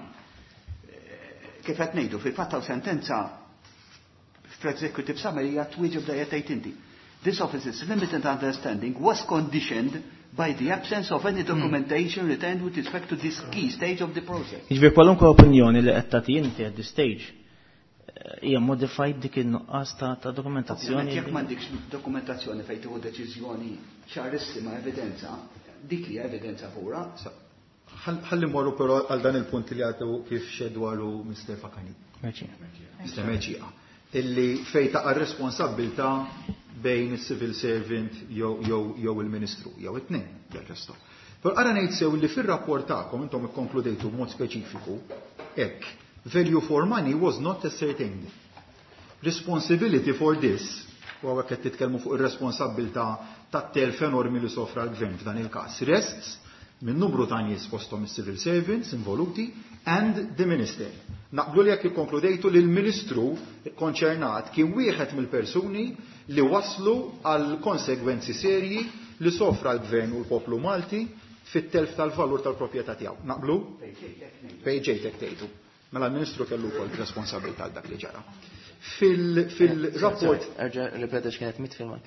kif qed ngħidu fil-fatt taw sentenza fl-executive summary hija twieġeb dejja tgħid inti. This office's limited understanding was conditioned by the absence of any documentation retained with respect to this key stage of the process. Jiġifier kwalunkwe opinjoni li qed tagħti inti at this stage hija modified dik in-nuqqas ta' dokumentazzjoni. Jekk m'għandekx dokumentazzjoni fejn tieħu deċiżjoni ċarissima evidenza, dik hija evidenza pura. Ħalli morru però għal dan il-punt li għadu kif xedwaru Mr. Fakani. Mr. Meċija. Illi fejn taqa' responsabbilta bejn is-civil servant jew il-Ministru, jew it-tnejn jgħid. Però ara ngħid sew li fir-rapport tagħkom intom ikkonkludejtu b'mod speċifiku hekk value for money was not ascertained. Responsibility for this, u għawek qed titkellmu fuq ir-responsabbilta tat-telf enormi li sofra l-Gvern f'dan il-każ. Rests minn numru ta' nies fosthom is-civil servants involuti and the minister. Naqblu li jekk ikkonkludejtu li l-Ministru konċernat kien wieħed mill-persuni li waslu għal konsegwenzi serji li sofra l-Gvern u l-poplu Malti fit-telf tal-valur tal-proprjetà tiegħu. Naqblu? Fejġejtek tgħidu. Mela l-Ministru kellu wkoll responsabilità għal dak li ġara. Fil-rapport. Erġa' ripeta x'kienet mitfilmak.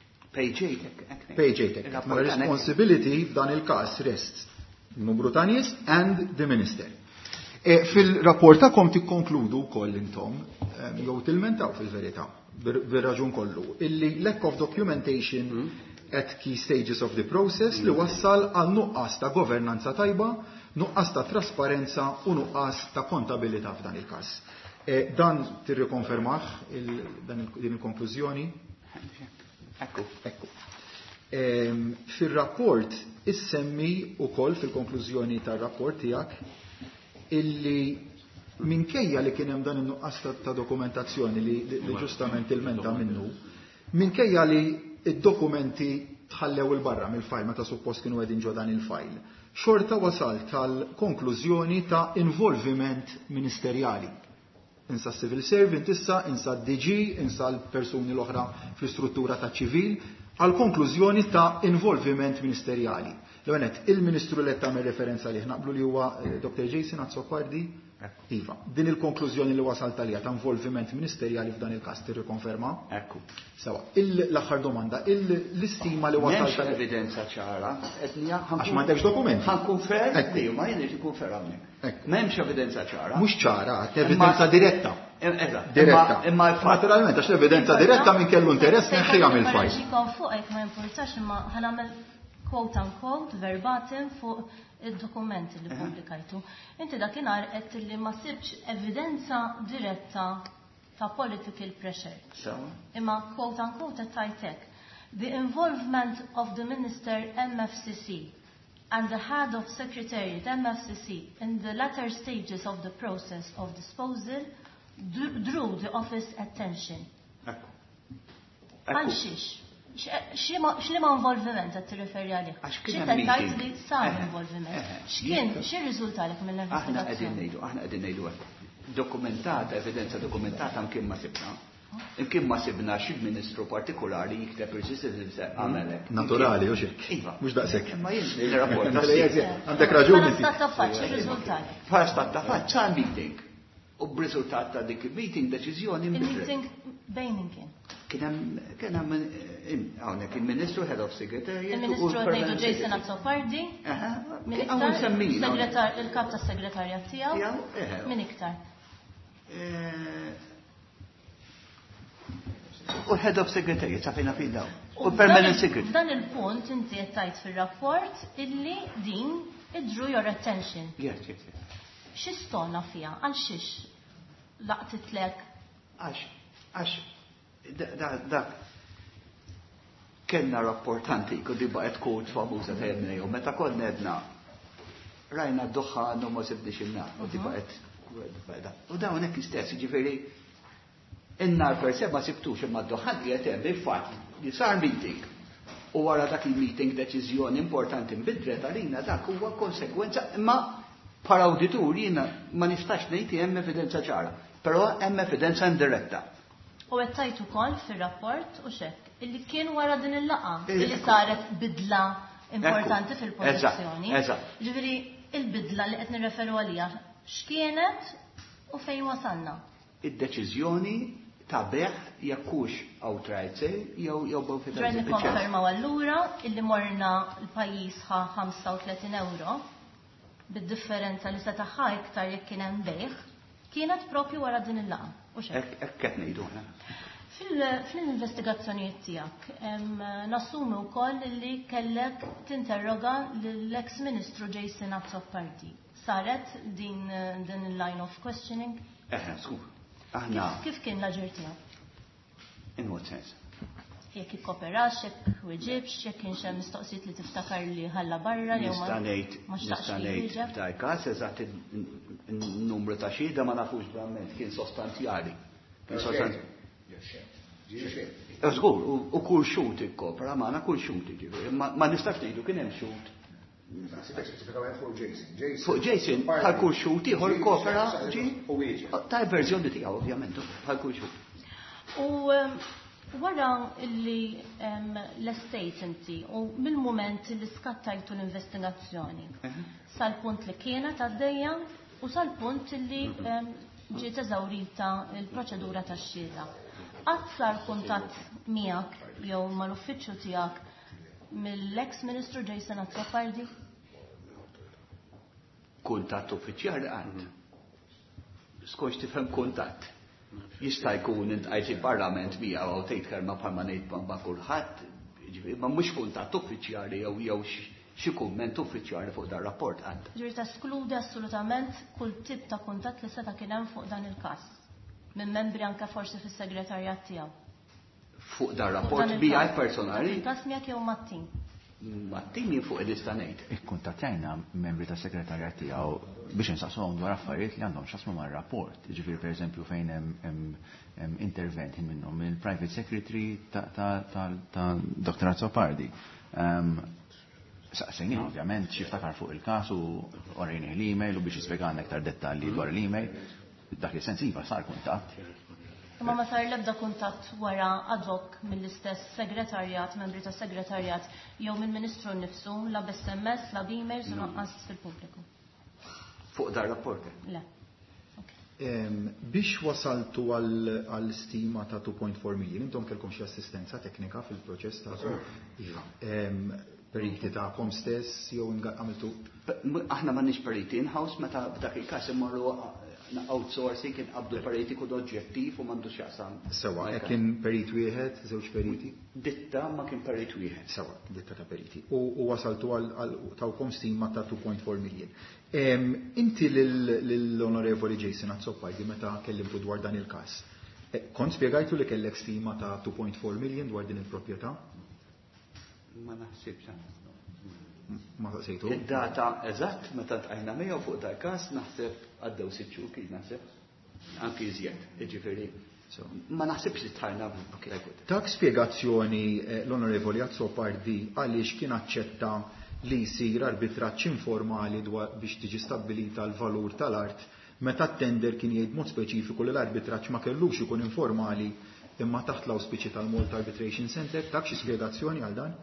Fejġejtek. Mela responsibility f'dan il-każ rests numru ta' nies and the minister. Fil-rapport tagħkom tikkonkludu wkoll intom jew tilmentaw fil-verità bir-raġun kollu illi lack of documentation at key stages of the process li wassal għal nuqqas ta' governanza tajba, nuqqas ta' trasparenza u nuqqas ta' kontabilità f'dan il-każ. Dan tirrikonfermah din il-konklużjoni? Ekku. Fil-rapport issemmi wkoll fil-konklużjoni tar-rapport tiegħek illi minkejja li kien hemm dan in-nuqqas ta' dokumentazzjoni li ġustament il-menta minnu, minkejja li id-dokumenti tħallew il-barra mill-fajl meta suppost kienu qegħdin ġo dan il-fajl, xorta wasal tal-konklużjoni ta' involviment ministerjali. Insa civil servant issa, insa DG, insa l-persuni l-oħra fl-istruttura ta' ċivil, għal konklużjoni ta' involviment ministerjali. L-għanet, il-Ministru li tagħmel referenza li naqblu li huwa Dr. Jason Azzopardi, iva. Din il-konklużjoni li wasal talija ta' involviment ministerjali f'dan il-każ tirrikonferma? Ekku. Sawa. L-aħħar domanda, l-istima li wasal talija. Evidenza ċara, għax m'għandekx dokumenti. Ħankunfer, ma jien irid ikunfer hawnhekk. M'hemmx evidenza ċara. Mhux ċara, evidenza diretta. Diretta. Naturalment, għax l-evidenza diretta min kellu interess neħħija mill-fajl. Xikon fuq hekk ma jimpurtax imma ħanamel quote unquote verbatim fuq id-dokumenti li pubblikajtu. Inti dakinhar qed li ma sibx evidenza diretta ta' political pressure. Imma quote unquote tajtek. The involvement of the Minister MFCC and the head of Secretariat MFCC in the latter stages of the process of disposal drew the office attention. Għanxiex? X'liema involviment qed tirreferi għalih? X'inta tajt li sar involviment? X'kien riżultat mill-investigazzjoni? Aħna qegħdin ngħidu dokumentata, evidenza dokumentata mkien ma sibna. Imkien ma sibna xi ministru partikolari jikteb irġisir għamelek. Naturali, u xek. Mux daqsek. Ma jien il-rapport. Għandek raġuni. Bħala stat ta' faċċ, ir-riżultat. Bħala stat ta' faċċ għal meeting. U b'riżultat ta' dik il-meeting deċiżjoni Il-meeting bejn kien. Kien hemm hawnhekk il-Ministru Head of Secretariat. Il-Ministru ngħidu Jason Azzopardi. Il-kap tas-segretarjat tiegħu. Min iktar? U Head of Secretariat safina fil-daw. U Permanent Secretary. Dan il-punt inti qed tajt fir-rapport illi din idru your attention. X'istona fiha? Għal xiex laqtitlek? Għax dak kellna rapport antik u dibba qed kod famuża ta' jemnej u meta konna edna rajna d-duħħan u ma sibniex il-nar u dibba qed u dawn hekk istess jiġifieri in-nar per se ma sibtux imma d-duħħan qiegħed hemm il-fatt li sar meeting u wara dak il-meeting deċiżjoni importanti nbidret għalina dak huwa konsekwenza imma bħala awditur jiena ma nistax ngħid hemm evidenza ċara, però hemm evidenza indiretta. U għettajt ukoll fir-rapport u xek illi kien wara din il-laqa illi saret bidla importanti fil-pożizzjoni. Ġifieri il-bidla li qed nirreferu għalija x'kienet u fejn wasalna? Id-deċiżjoni ta' beħ jekkux outright sale jew b'fidel. Ġrajni konfermaw allura illi morna l-pajjiż ħa 35 euro bid-differenza li se taħħa iktar jekk kien hemm bejħ kienet propju wara din il-laqa. Ekket ngħidulha. Fil-investigazzjonijiet tiegħek nassumi wkoll li kellek tinterroga l-ex Ministru Jason Azzopardi. Saret din il-line of questioning? Skur. Kif kien l-aġir tiegħek? In what sense? Jekk ikkoperax, jekk weġibx, jekk kienx hemm mistoqsijiet li tiftakar li ħalla barra jew ma xtaqx jiġi. F'dak każ eżatt in-numru ta' xhieda ma nafux verament kien sostanzjali. Żgur, u kull xut ikkopra magħna kull xut jiġifieri. Ma nistax ngħidu kien hemm xut. Fuq Jason bħal kull xut ieħor ikkopra ta' verżjoni tiegħu ovvjament bħal kull xut. Wara illi l-estate inti u mill-moment li skattajtu l-investigazzjoni sal-punt li kienet għaddejja u sal-punt li ġiet eżawrita il-proċedura tax-xhieda. Qatt sar kuntatt miegħek jew mal-uffiċċju tiegħek mill-ex Ministru Jason Azzopardi? Kuntatt uffiċjali għand. Skonx tifhem kuntatt. Jista' jkun intqajt il-Parlament miegħu u tgħid kelma bħalma ngħid ma' kulħadd, ma mhux kuntatt uffiċjali jew xi kumment uffiċjali fuq dan rapport għand. Ġifieri teskludi assolutament kull tip ta' kuntatt li seta' kien hemm fuq dan il-każ minn membri anke forsi fis-segretarjat tiegħu. Fuq dan rapport miegħi personali? Il-każ miegħek jew mat-tim? Mat-tim fuq id-ista' ngħid. Ikkuntattajna membri tas-segretarjat tiegħu biex insaqsuhom dwar affarijiet li għandhom x'asmu mar-rapport. Ġifieri pereżempju fejn hemm intervent minnhom il-Private Secretary ta' Dr. Azzopardi. Saqsejni ovvjament xi ftakar fuq il-każ u orejni l-email u biex jispjegana aktar dettalji dwar l-email. Dak is-sensiva sar kuntatt. Imma ma sar l-ebda kuntatt wara ad hoc mill-istess segretarjat, membri tas segretarjat jew mill-Ministru nnifsu la b'SMS, la b'emails u lanqas fil-pubbliku. Fuq dar rapport? Le. Biex wasaltu għall-stima ta' 2.4 million, intom kelkom xi assistenza teknika fil-proċess ta' periti ta'kom stess jew għamiltu? Aħna m'għandniex periti in-house meta f'dak il-każ immorru outsourcing kien qabdu periti kod oġġettiv u m'għandux jaqsam. Sewa, kien perit wieħed, żewġ periti? Ditta ma kien perit wieħed. Sewa, ditta ta' periti. U wasaltu għal tawkom stima ta' 2.4 million. Inti l-Onorevoli Jason Azzopajdi meta kellimtu dwar dan il-każ. Kont spjegajtu li kellek stima ta' 2.4 million dwar din il-proprjetà? Ma naħsibx. Ma saqsejtu? Id-data eżatt meta tqajna miegħu fuq dal-każ naħseb għaddew 6 xhur kien naħseb. Anki iżjed, jiġifieri. Ma naħsibx li tħajna. Dak spjegazzjoni l-Onorevoli Azzopardi għaliex kien aċċetta li jsir arbitraġġ informali dwar biex tiġi stabbilita l-valur tal-art meta t-tender kien jgħid mod speċifiku li l-arbitraġġ ma kellux ikun informali imma taħt l-auspiċi tal-Malta Arbitration Center, dak xi spjegazzjoni għal dan?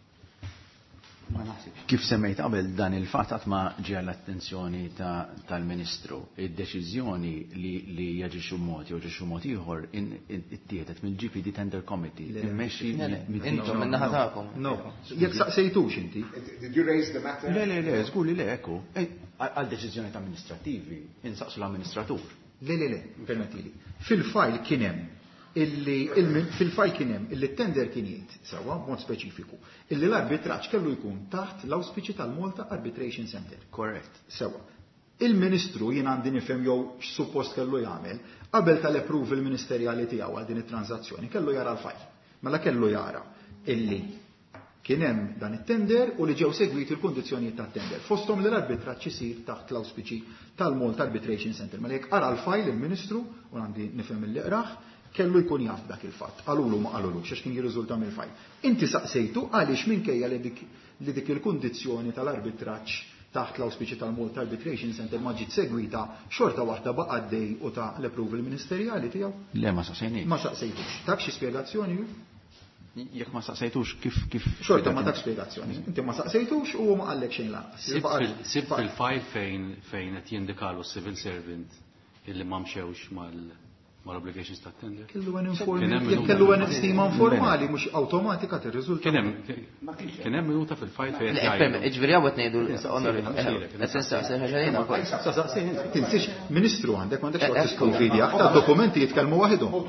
Ma naħsibx. Kif semmejt qabel dan il-fatt qatt ma ġie l-attenzjoni tal-Ministru. Id-deċiżjoni li jaġixxu mod jew ġixxu mod ieħor ittieħdet mill-GPD Tender Committee. Immexxi intom min-naħa tagħkom. No, jekk saqsejtux inti. Did you raise the matter? Le, żgur li le ekku. Għal deċiżjoni amministrattivi insaqsu l-amministratur. Le, permettili. Fil-fajl kien hemm fil-fajl kien hemm illi t-tender kien jgħid sewwa b'mod speċifiku illi l-arbitraġġ kellu jkun taħt l-awspiċi tal-Malta Arbitration Center. Correct. Sewwa. Il-Ministru jien għandi nifhem jew x'suppost kellu jagħmel qabel tal-approval ministerjali tiegħu għal din it-transazzjoni kellu jara l-fajl. Mela kellu jara illi kien hemm dan it-tender u li ġew segwiti l-kundizzjonijiet tat-tender. Fosthom li l-arbitraġġ isir taħt l-awspiċi tal-Malta Arbitration Center. Mela jekk ara l-fajl il-Ministru u għandi nifhem il-liqraħ kellu jkun jaf dak il-fatt. Qalulu ma qalulux għax kien jirriżulta mill-fajl. Inti saqsejtu għaliex minkejja li dik il-kundizzjoni tal-arbitraġġ taħt l-auspiċi tal-Malta Arbitration Center ma ġiet segwita xorta waħda baqa' għaddej u ta' l-approval ministerjali tiegħu? Le ma saqsejniex. Ma saqsejtux. Dak xi spjegazzjoni hu? Jekk ma saqsejtux kif. Xorta ma dak spjegazzjoni. Inti ma saqsejtux u ma qallek xejn laqas. Sib fil-fajl fejn qed jindikalu civil servant illi ma mxewx mal-obligations ta' tender. Kellu għen stima informali, mux automatika ta' rizultat. Kien hemm minuta fil-fajl fejn. Iġveri għawet nejdu l-onori. Tinsix, Ministru għandek xortis konfidja, ta' dokumenti jitkellmu waħedhom.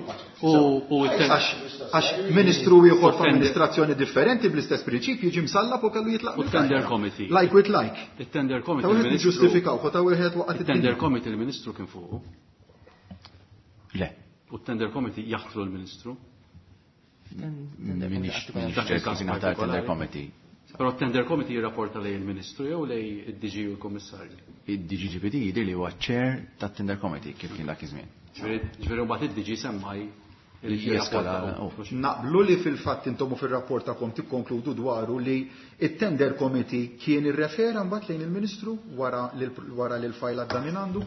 Għax Ministru ieħor f'amministrazzjoni differenti bl-istess prinċipju ġim sallab u kellu jitlaq. U tender committee. Like with like. Il-tender committee. Ta' wieħed ġustifikaw, ta' wieħed waqgħet il-tender committee il-Ministru kien fuq. Le. U t-tender committee jaħtru l-Ministru? Minix tender committee. Però t-tender committee jirrapporta lej il-Ministru jew lej id-DG u l-Kommissarju? Id-DGPD jidir li huwa ċer tat-tender committee kif kien dak iż-żmien. Ġifieri mbagħad id-DG semmaj Naqblu li fil-fatt intom fil-rapport tagħkom tikkonkludu dwaru li it-tender committee kien irrefera mbagħad lejn il-Ministru wara li l-fajl għadda minn għandu?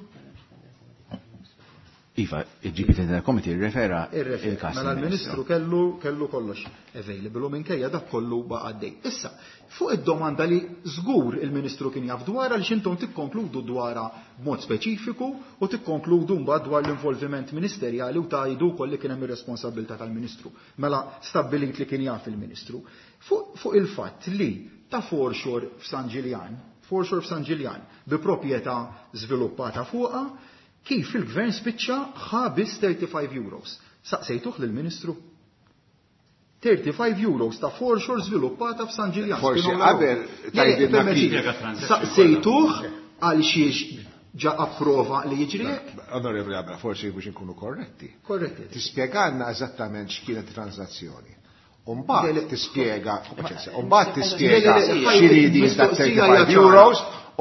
Iva, il-GPT Tender Committee irrefera il-kas. Mela l-Ministru kellu kollox available u minkejja dak kollu baqa' għaddej. Issa, fuq id-domanda li żgur il-Ministru kien jaf dwarha li x'intom tikkonkludu dwarha b'mod speċifiku u tikkonkludu mbagħad dwar l-involviment ministerjali u tgħidu wkoll li kien hemm ir-responsabilità tal-Ministru. Mela stabbilit li kien jaf il-Ministru. Fuq il-fatt li ta' foreshore f'San Ġiljan bi proprjetà żviluppata fuqha kif il-gvern spiċċa ħabis 35 euros. Saqsejtuh lill-Ministru? 35 euros ta' foreshore żviluppata f'San Ġiljan. Forsi qabel tgħidilna saqsejtuh għal xiex ġa approva li jiġri hekk? Onorevoli Abra, forsi biex inkunu korretti. Korretti. Tispjegalna eżattament x'kienet transazzjoni. Umbagħad tispjega x'iriedi ta' 35 euros.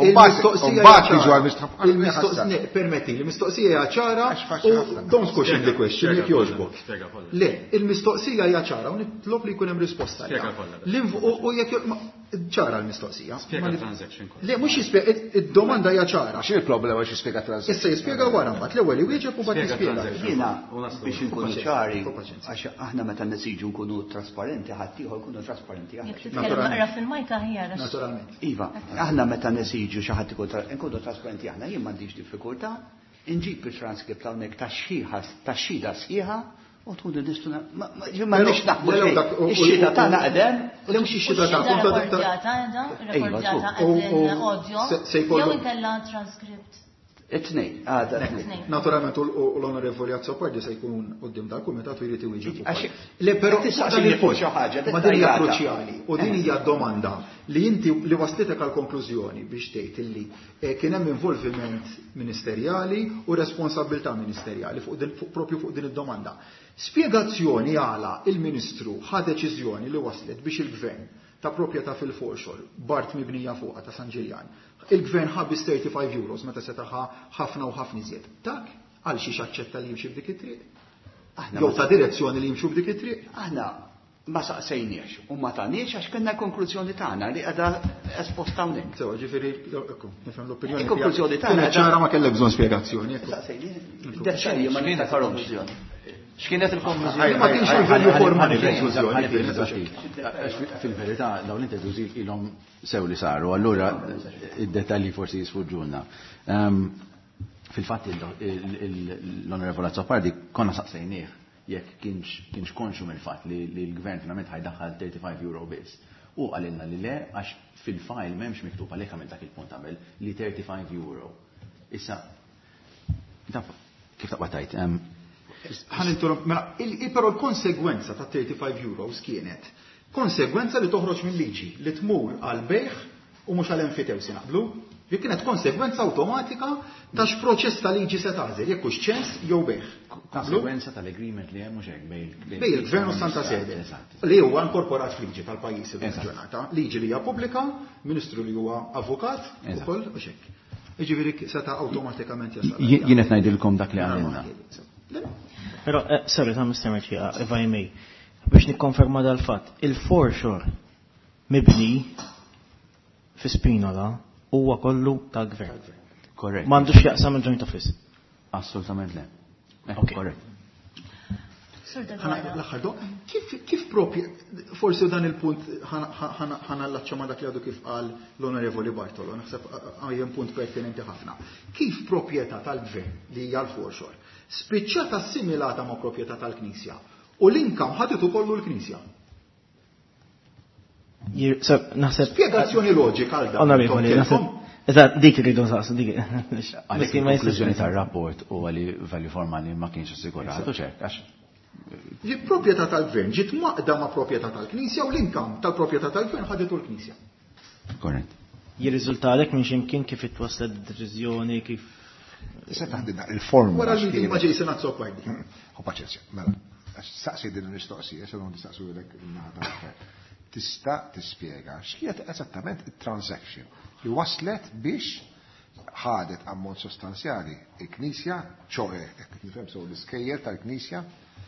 Permetti, l-mistoqsija ċara u don't question the question, jek joġbok. Le, il-mistoqsija ċara u nitlob li jkun hemm risposta. U jek ċara l-mistoqsija. Le, mhux jispjega, id-domanda hija ċara. X'in il-problema biex jispjega transazzjoni? Issa jispjega wara mbagħad l-ewwel iwieġeb u mbagħad jispjega. Jiena biex inkunu ċari, għax aħna meta nesiġu nkunu trasparenti, ħaddieħor nkunu trasparenti aħna. Naturalment. Iva, aħna meta nesiġu xi ħadd nkunu trasparenti aħna, jien m'għandix diffikultà, inġib il-transkript hawnhekk tax-xhieda sħiħa u tkunu nistgħu ma nix naħbu ix-xhieda tagħna qedem u mhux ix-xhieda tagħkom rekordjata audio jew inkella transkript. It-tnejn, għada. Naturalment l-Onorevoli Azzopardi se jkun qudiem dal-Kumitat u jrid iwieġeb ukoll. Le però ma din hija kruċjali u din hija domanda li inti li waslitek għal konklużjoni biex tgħid illi kien hemm involviment ministerjali u responsabilità ministerjali propju fuq din id-domanda. Spjegazzjoni għala il-Ministru ħa deċiżjoni li waslet biex il-Gvern ta' proprjetà fil-Forxol, Bart mibnija fuqha ta' San Ġiljan. Il-Gvern ħabbis 35 euros meta setaħa ħafna u ħafna iżjed. Dak għal xi aċċetta li jimxi b'dik it-triq. Jew ta' direzzjoni li jimxu b'dik it-triq. Aħna ma saqsejniex u ma tagħniex għax kellna konklużjoni tagħna li qiegħda esposta hawnhekk. Sewa, ġifieri nifhem l-opinjoni. Il-konklużjoni tagħna ċara ma kellek bżonn spjegazzjoni. Dettalji ma nifhimx. X'kienet il-konklużjoni? Ma kienx il-valju formali fil-verità dawn l-intervjużi ilhom sew li saru, allura id-dettalji forsi jisfuġġulna. Fil-fatt l-Onorevole Azzopardi konna saqsejnieh jekk kienx konxu mill-fatt li l-Gvern finalment ħajdaħħal 35 euro biss. U għalilna li le għax fil-file m'hemmx miktub għalhekk għamil dak il-punt qabel li 35 euro. Issa kif taqbad tajt? Però l-konsegwenza ta' 35 euros kienet konsegwenza li toħroġ mill-liġi li tmur għal bejħ u mhux għal enfitew naqblu. Jekk kienet konsegwenza awtomatika ta' x'proċess ta' liġi se tażel jekk hux ċens jew bejħ. Konsegwenza tal-agreement li hemm mhux hekk bejn il-Gvern u Santa Sede. Li huwa inkorporat fil-liġi tal-pajjiż il-ġurnata. Liġi li hija pubblika, Ministru li huwa avukat ukoll u hekk. Jiġifieri seta' awtomatikament jasal. Jien qed ngħidilkom dak li għamilna. Pero, sorry, ta' Mr. Merċija, if I may, biex nikkonferma dal-fat, il-foreshore mibni fi Spinola huwa kollu tal-Gvern. Korrekt. M'għandux jaqsam il-Joint Office. Assolutament le. Korrekt. L-aħħar do, kif propju, forsi dan il-punt ħana l-laċċa ma dak li għadu kif qal l-Onorevoli Bartolo, naħseb għajem punt pertinenti ħafna. Kif proprjetà tal-Gvern li hija l-foreshore spiċċata assimilata ma' proprjetà tal-Knisja u l-inkam ħaditu kollu l-Knisja? Spjegazzjoni loġika għal dan. Onorevoli, naħseb dik rridu nsaqsu dik. Għalhekk il-konklużjoni tar-rapport u għali valju formali ma kienx assiguratu ċerk. Il-proprjetà tal-Gvern ġiet maqda ma' proprjetà tal-Knisja u l-inkam tal-proprjetà tal-Gvern ħaditu l-Knisja. Korrekt. Jirriżultalek minn ximkien kif itwaslet id-deċiżjoni kif. Se taħdina il-formula. Wara li ma ġej senat soppardi. Ho paċenzja, mela. Saqsi din l-istoqsija, se non tistaqsu lek il-naħa. Tista' tispjega x'kienet eżattament it-transaction li waslet biex ħadet ammont sostanzjali il-Knisja, ċoħe, nifhem sew l-iskejjer tal-Knisja.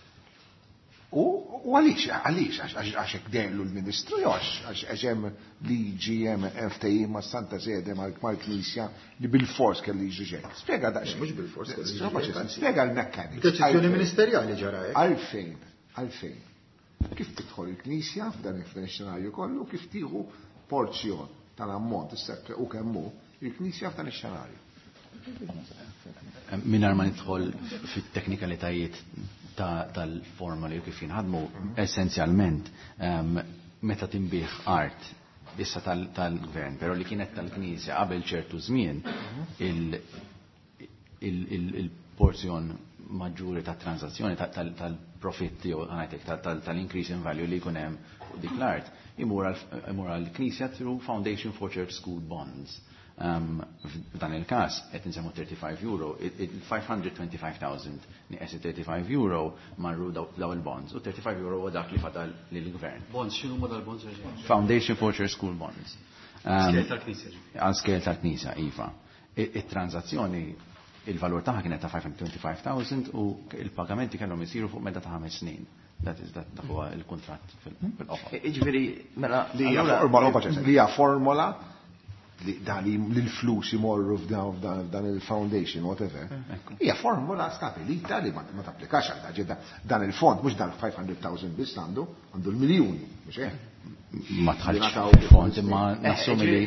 U għalix, għaxek dejlu l-Ministru, għax hemm liġi hemm FTI ma' Santa Sede mal-Knisja li bil-fors kelli jiġi ġej. Spjega daqs. Mhux bil-fors. Spjega l-mekkanik. Deċiżjoni ministerjali ġara hekk. Għalfejn. Kif tidħol il-Knisja f'dan ix-xenarju kollu, kif tieħu porzjon tal-ammont is-sekk u kemm hu il-Knisja f'dan ix-xenarju. Minar ma nidħol fit-teknikalitajiet tal-forma li kif jinħadmu, essenzjalment meta timbieħ art issa tal-Gvern, però li kienet tal-Knisja qabel ċertu żmien il-porzjon maġġuri ta' transazzjoni tal-profitti u tal-increase in value li jkun hemm dik l-art imur għall-Knisja through Foundation for Church School Bonds. F'dan il-każ qed insemmu 35 euro, il-525,000 nieqes 35 euro marru daw il-bonds u 35 euro huwa dak li fadal lill-Gvern. Bonds, x'inhu ma dal-bonds? Foundation for Church School Bonds. Skel tal-Knisja. Għal skel tal-Knisja, iva. It-transazzjoni il-valur tagħha kienet ta' 525,000 u il-pagamenti kellhom isiru fuq medda ta' 5 snin. Dak huwa il-kuntratt fil-qofol. Jiġifieri mela li hija formola li l-flus imorru f'dan il-foundation, whatever. Hija formula stabilita li ma tapplikax għal ġedda dan il-fond, mhux dan 500,000 biss għandu l-miljuni, mhux hekk. Ma tħallix il-fond imma nassumi li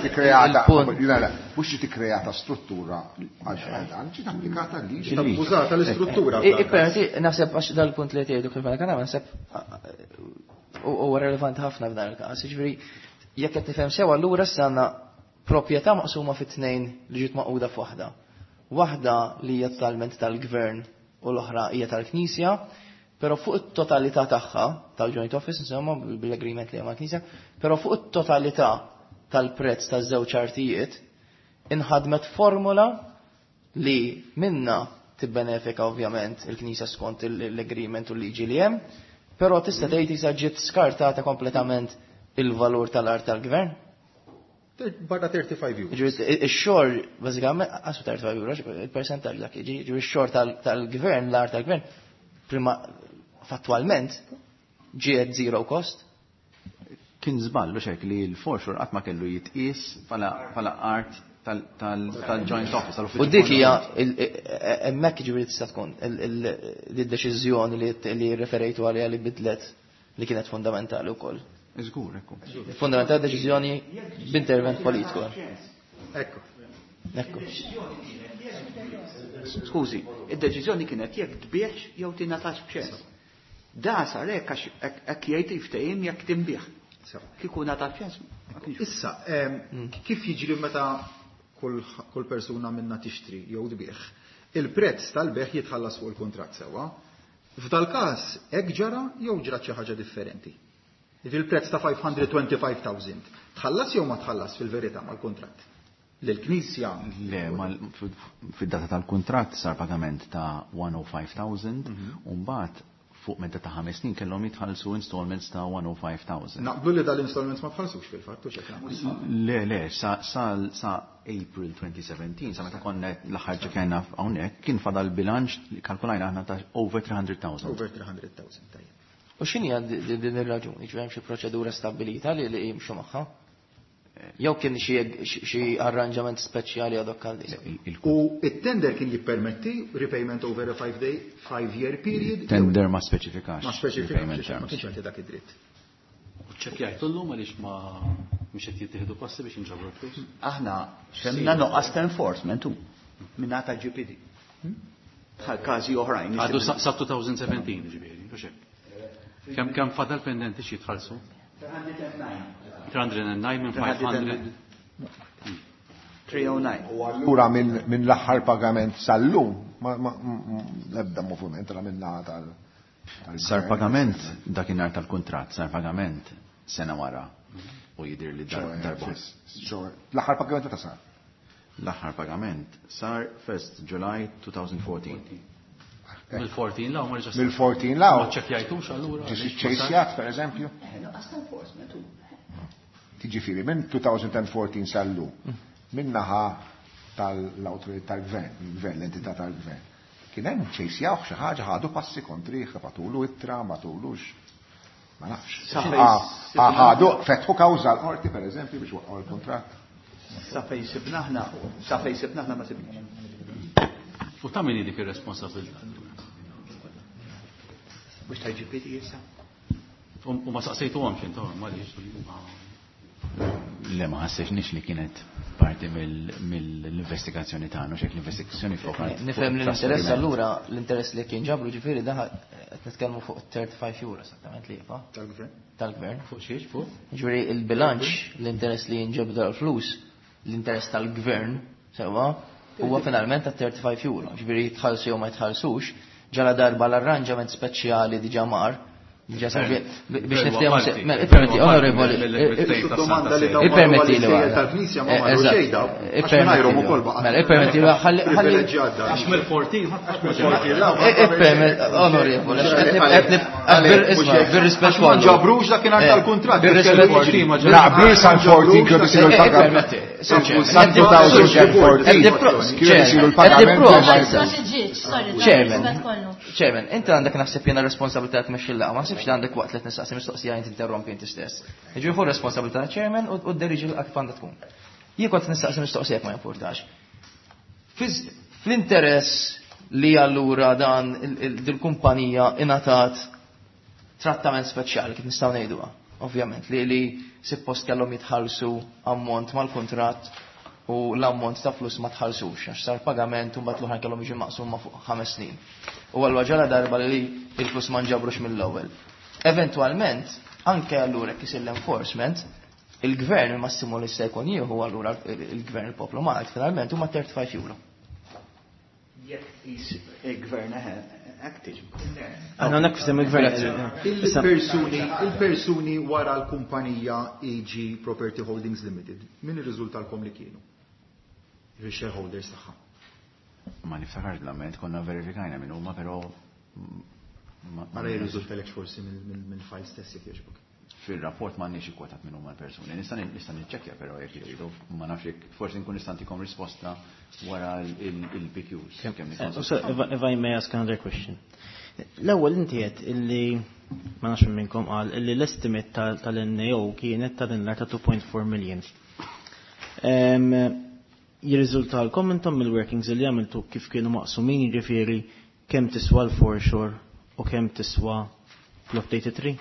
mhux ġiet kreata struttura għal dan, ġiet applikata li użata l-istruttura. Ipperti naħseb għax dal-punt li tgħidu kif kana naħseb huwa relevanti ħafna f'dan il-każ. Jiġifieri jekk qed nifhem sew allura s'għandna proprjetà maqsuma fit-tnejn li ġiet maquda f'waħda. waħda li hija totalment tal-gvern u l-oħra hija tal-Knisja, però fuq it-totalità tagħha tal-Joint Office insomma bil-agreement li hemm mal-Knisja, però fuq it-totalità tal-prezz taż-żewġ artijiet inħadmet formula li minna tibbenefika ovvjament il-Knisja skont l-agreement u l-liġi li hemm, però tista' tgħid isa ġiet skartata kompletament il-valur tal-art tal-gvern. Barra 35 euro. Ix-xor bażikament qasu 35 euro, il-persentaġġ dak jiġi x-xor tal-gvern, l-art tal-gvern prima fattualment ġiet zero cost. Kien żballu xek li l-forxur qatt ma kellu jitqies bħala art tal-Joint Office. U dik hija hemmhekk ġifieri tista' tkun id-deċiżjoni li referejtu għaliha li bidlet li kienet fundamentali wkoll. Żgur, ekku. Fundamentali deċiżjoni b'intervent politiku. Ekku. Skużi, id-deċiżjoni kienet jekk tbieħx jew tingħatax b'ċens. Da sar hekk jgħid ftehim jekk tinbih. Kieku ngħata b'ċens. Issa, kif jiġri meta kull persuna minna tixtri jew tbieħ? Il-prezz tal-beħ jitħallas fuq il-kuntratt sewwa. F'dal-każ hekk ġara jew ġrat xi ħaġa differenti. Il-prezz ta' 525,000 tħallas jew ma tħallas fil-verità mal-kuntratt? Lill-Knisja? Le, fid-data tal-kuntratt sar pagament ta' 105,000 u mbagħad fuq medda ta' 5 snin kellhom jitħallsu installments ta' 105,000. Naqblu li dal-installments ma tħallsux fil-fatt u x'hekk Le, sa April 2017, sa meta konna l-aħħar ġekena hawnhekk kien fadal bilanċ li kalkulajna aħna ta' over 300,000. Over 300,000 tajjeb. U x'inhi din ir-raġuni? Ġvem xi proċedura stabilita li jimxu magħha? Jew kien xi arranġament speċjali ad hoc għal dik. U it-tender kien jippermetti repayment over a 5-year period? Tender ma speċifikax. Ma speċifikax, ma kienx għandi dak id-dritt. U ċekkjajtu llum għaliex ma mhux qed jittieħdu passi biex inġabru flus. Aħna xemna noqqas ta' enforcement minnata GPD. Każi oħrajn. Għadu sa 2017 ġifieri, kemm fadal pendenti xi jitħallsu? 309 minn 500. 309. U allura minn l-aħħar pagament sal-lum l-ebda moviment la minna tal sar pagament dakinhar tal-kuntratt, sar pagament sena wara u jidir li darba. L-aħħar pagament ta' sar? L-aħħar pagament sar 1 July 2014. Mill-14 law ma ġas. Mill-14 law. Ma ċekkjajtux allura. Ċejsjat, per eżempju. Tiġifieri minn 2014 sal-lum, minnaħa tal-awtorità tal-gvern, il-gvern, l-entità tal-gvern. Kien hemm ċejsjaw xi ħaġa ħadu passi kontrih, fatulu ittra, ma tulux. Ma nafx. Ħadu fetħu kawża l-qorti pereżempju biex waqgħu l-kuntratt. Sa fejn sibna aħna ma sibniex. U ta' min dik ir-responsabilità? Biex ta' GPD issa. U ma saqsejtuhom x'intu ma liġ. Le ma ħassejniex li kienet parti mill-investigazzjoni tagħna xek l-investigazzjoni fokalt. Nifhem l-interess allura l-interess li kien ġabru ġifieri daħal qed nitkellmu fuq 35 euro esattament li tal-gvern. Fuq xiex fuq? Ġifieri il-bilanċ l-interess li jinġab dal-flus l-interess tal-gvern sewwa huwa finalment ta' 35 euro. Ġifieri jitħallsu jew ma jitħallsux ġala darba l-arranġament speċjali diġà mar biex niftehmu permetti onorevoli permetti li tal-Knisja ma marru xejda għax ngħidhom ukoll baqa' permetti li ħalli għax mill-14 onorevoli bir-rispett ma ġabrux dakinhar tal-kuntratt. Naqblu sal-14 kienu jsiru l-pagament. Chairman, inti għandek naħseb jena responsabilità tmexxi l-laqgħa, ma nsibx li għandek waqt li tnistaqsi mistoqsija inti interrompi inti stess. Jiġri fuq responsabilità chairman u d-deriġi l-qak fanda tkun. Jien kont nistaqsi mistoqsija ma importax. Fl-interess li allura dan il-kumpanija ingħatat trattament speċjali kif nistgħu ngħiduha, ovvjament, li suppost kellhom jitħallsu ammont mal-kuntratt u l-ammont ta' flus ma tħallsux, għax sar pagament u mbagħad l-oħra kellhom jiġu maqsuma fuq 5 snin. U għalwa ġala darba li il-flus ma nġabrux mill-ewwel. Eventualment, anke allura kisir l-enforcement, il-gvern il-massimu li se jkun jieħu allura il-gvern il-poplu Malti finalment huma 35 euro. Il-gvern active. Għanna nakfisem il-gvern. Il-persuni wara l-kumpanija AG Property Holdings Limited, min ir-riżultalkom li kienu? Il-shareholders tagħha. Ma niftakarx l-amment, konna verifikajna minn huma, però Mara jirriżultalek forsi mill-file stess jekk jogħġbok. Fil-rapport ma nix ikkwotat minn huma l-persuni. Nista' niċċekkja però jekk jridu, ma nafx forsi nkun nista' nagħtikom risposta wara il-PQs. If I may ask another question. L-ewwel inti qed illi ma nafx minnkom qal illi l-estimate tal-NAO kienet ta' dinlar ta' 2.4 million. Jirriżultalkom intom mill-workings li għamiltu kif kienu maqsumin jiġifieri kemm tiswa l-foreshore u kemm tiswa l-updated tree?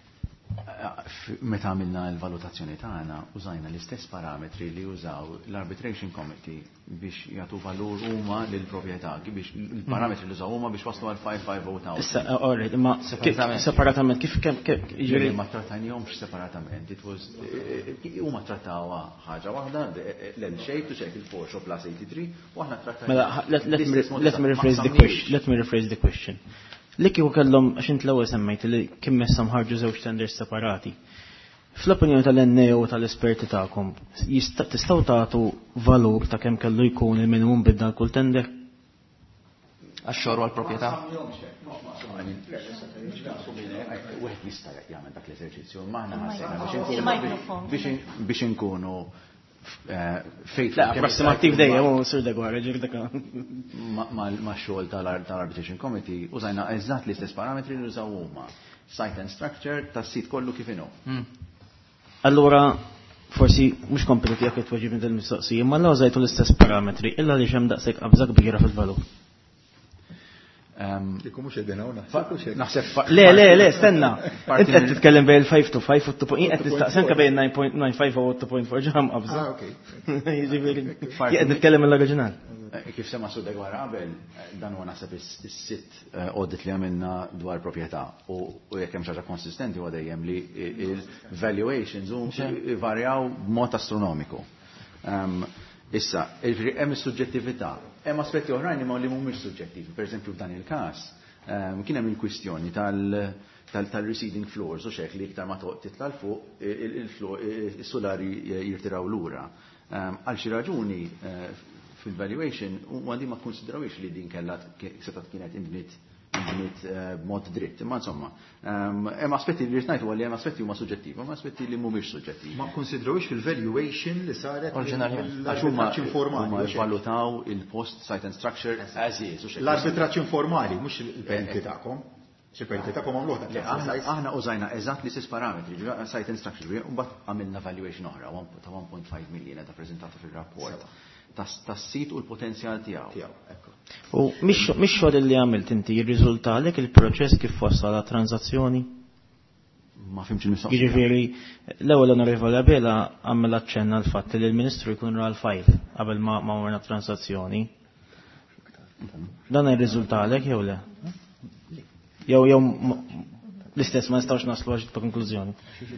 Meta għamilna l-valutazzjoni tagħna użajna l-istess parametri li użaw l-Arbitration Committee biex jagħtu valur huma lill-proprjetà, biex il-parametri li użaw huma biex waslu għal 550. Issa alright, imma separatament kif jiġri ma trattajnihomx separatament. Huma trattawha ħaġa waħda l-shape to check il-Porsche plus 83 u aħna trattajna. Let me rephrase the question. Li kieku kellhom għax int l-ewwel semmejt li kien messa mħarġu żewġ tenders separati. Fl-opinjoni tal-NAO u tal-esperti tagħkom, tistgħu tagħtu valur ta' kemm kellu jkun il-minimum bidda kull tender? Għax-xogħol għall-proprjetà? Wieħed jista' jagħmel dak l-eżerċizzju, maħna biex inkunu La, approssimativ dejjem u sur degwara ġirdeka. Ma xogħol tal-Arbitration Committee użajna eżatt l-istess parametri li użaw huma. Site and structure tas-sit kollu kif inhu. Allura forsi mhux kompetiti jekk tweġib mill-mistoqsija, ma l użajtu l-istess parametri illa li xem daqshekk qabża kbira fil-valur. Likum mux id-dina naħseb. Le, stenna. Inti qed titkellem bejn 5 to 5 u 2.8 qed tistaqsenka bejn 9.95 u 2.4 ġam qabża. Jiġifieri qed nitkellem mill-oriġinal. Kif sema su degwara qabel dan huwa naħseb is-sitt audit li għamilna dwar proprjetà u jekk hemm xi ħaġa konsistenti huwa dejjem li il-valuations varjaw b'mod astronomiku. Issa, hemm is-suġġettività. Hemm aspetti oħrajn imma li mhumiex suġġettivi. Pereżempju f'dan il-każ kien hemm il-kwistjoni tal-receding floors u xek li iktar ma titla' fuq is-solari jirtiraw lura. Għal xi raġuni fil-valuation huma din ma kkunsidrawx li din kellha setat kienet inbniet b'mod dritt. Imma insomma, hemm aspetti li rrid ngħidu li hemm aspetti huma suġġettivi, hemm aspetti li mhumiex suġġettivi. Ma kkunsidrawx fil-valuation li saret għax huma valutaw il-post site and structure as is. L-arbitraġġ informali mhux il-penti tagħkom. Xi-penti tagħkom għamluha. Aħna użajna eżatt l-istess parametri, site and structure, u mbagħad għamilna valuation oħra ta' 1.5 million qed rappreżentata fir-rapport. Tas-sit u l-potenzjal tiegħu. U mhix xogħol li għamilt inti jirriżultalek il-proċess kif wassal għal transazzjoni? Ma fimx il-mistoqsija. Jiġifieri l-ewwel onorevoli Abela għamel aċċenna l-fatt li l-Ministru jkun ra l-file qabel ma warna transazzjoni. Dan jirriżultalek jew le? Jew l-istess ma nistgħux naslu għax ta' konklużjoni.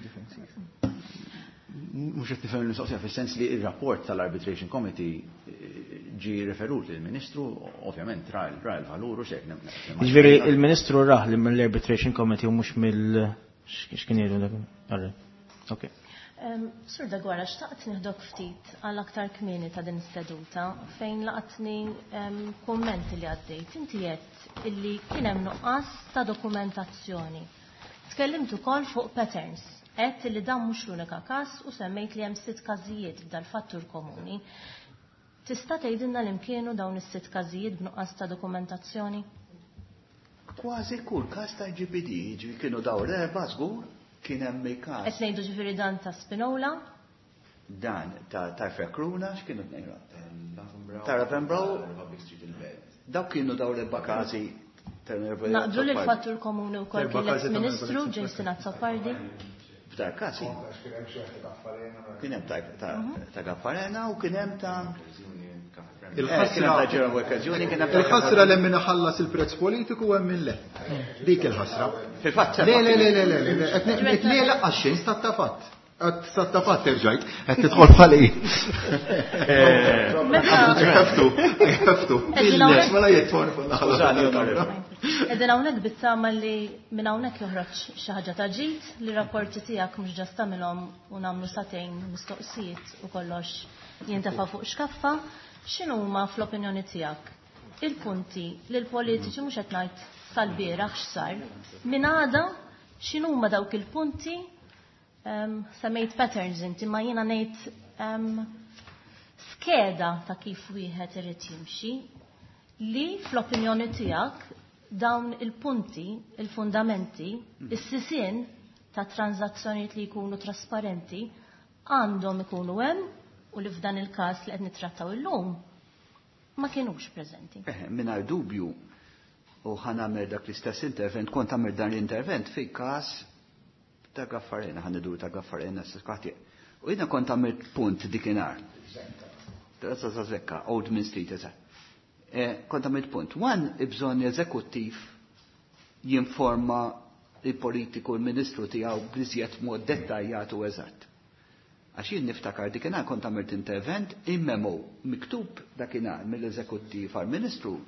Mux qed tifhem l-mistoqsija fis-sens li r-rapport tal-Arbitration Committee ġi referut lill-Ministru, ovvjament ra l-valur u xek. Jiġifieri il-Ministru rah li mill-Arbitration Committee u mhux x'kien jgħidu dak. Okay. Sur Dagwara, xtaqt nieħdok ftit għal aktar kmieni ta' din is-seduta fejn laqatni kummenti li għaddejt. Inti qed illi kien hemm nuqqas ta' dokumentazzjoni. Tkellimt ukoll fuq patterns. Qed li dan mhux l-unika każ u semmejt li hemm 6 każijiet f'dal-fattur komuni. Tista' tgħidilna l-imkienu dawn is-6 każijiet b'nuqqas ta' dokumentazzjoni? Kważi kull każ ta' GPD kienu dawn reba' żgur kien hemm il-każ. Qed ngħidu ġifieri dan ta' Spinola? Dan ta' Fekruna x'kienu tnejn? Ta' Ravenbrow. Dawk kienu dawn reba' każi. Naqdru li l-fattur komuni wkoll kien l-Ministru Jason Azzopardi. F'dar każ kien hemm ta' Gaffarena u kien hemm ta' il-ħasra li min ħallas il-prezz politiku hemm min le. Dik il-ħasra. Fil-fatt. Le, qed laqqax xejn stat ta' fatt. Għad sattapat terġajt, għed titħol bħali. Għaftu. Mela jittfon Edin għawnek bittama li minn għawnek joħroċ xaħġa taġit li rapporti tijak mux ġasta minnom u namlu satejn mistoqsijiet u kollox jintafa fuq xkaffa, xinu ma fl-opinjoni tijak? Il-punti li l-politiċi mux etnajt tal-biraħ xsar, minn għada xinu ma dawk il-punti semmejt patterns inti ma jiena ngħid skeda ta' kif wieħed irid jimxi li fl-opinjoni tiegħek dawn il-punti, il-fundamenti, is-sisien ta' tranzazzjonijiet li jkunu trasparenti għandhom ikunu hemm u li f'dan il-każ li qed nittrattaw illum ma kienux preżenti. Mingħajr dubju u ħanamel dak l-istess intervent, kont għamel dan l-intervent fi każ ta' Gaffarena, ħanidur ta' Gaffarena s-skati. U jina kont għamilt punt dikinar. Trazza sa' zekka, Old Mill Street, kont għamilt punt. Wan ibżon eżekuttiv jinforma il-politiku, il-ministru tijaw bliżjet mod dettajjat u eżatt. Għax jien niftakar dikinar kont għamilt intervent in-memo miktub dakinar mill-eżekuttiv għal-ministru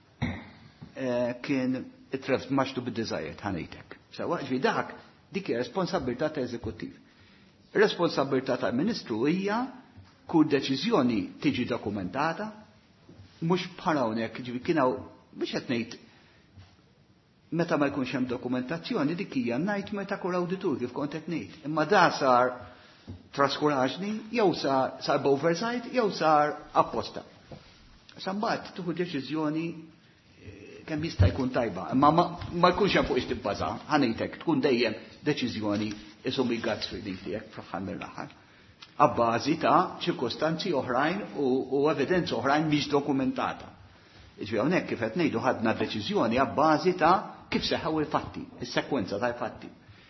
kien it-treft maċtu bid-dizajt ħanejtek. Sawa, ġvi dak dik hija responsabilità ta' eżekuttiv. Responsabilità tal-Ministru hija kull deċiżjoni tiġi dokumentata, mhux bħala hawnhekk ġifi kienu biex qed ngħid meta ma jkunx hemm dokumentazzjoni dik hija ngħid meta kull awditur kif kont qed ngħid. Imma da sar traskuraġni jew sar b'oversight jew sar apposta. Sambagħad tieħu deċiżjoni kemm jista' jkun tajba, imma ma jkunx hemm fuq ix-tibbaża, ħanejtek tkun dejjem deċiżjoni isum il-guts feeling tiegħek fl-aħħar mill-aħħar. Abbażi ta' ċirkostanzi oħrajn u evidenza oħrajn mhix dokumentata. Jiġri hawnhekk kif qed ngħidu ħadna deċiżjoni abbażi ta' kif seħħew il-fatti, is-sekwenza tal-fatti.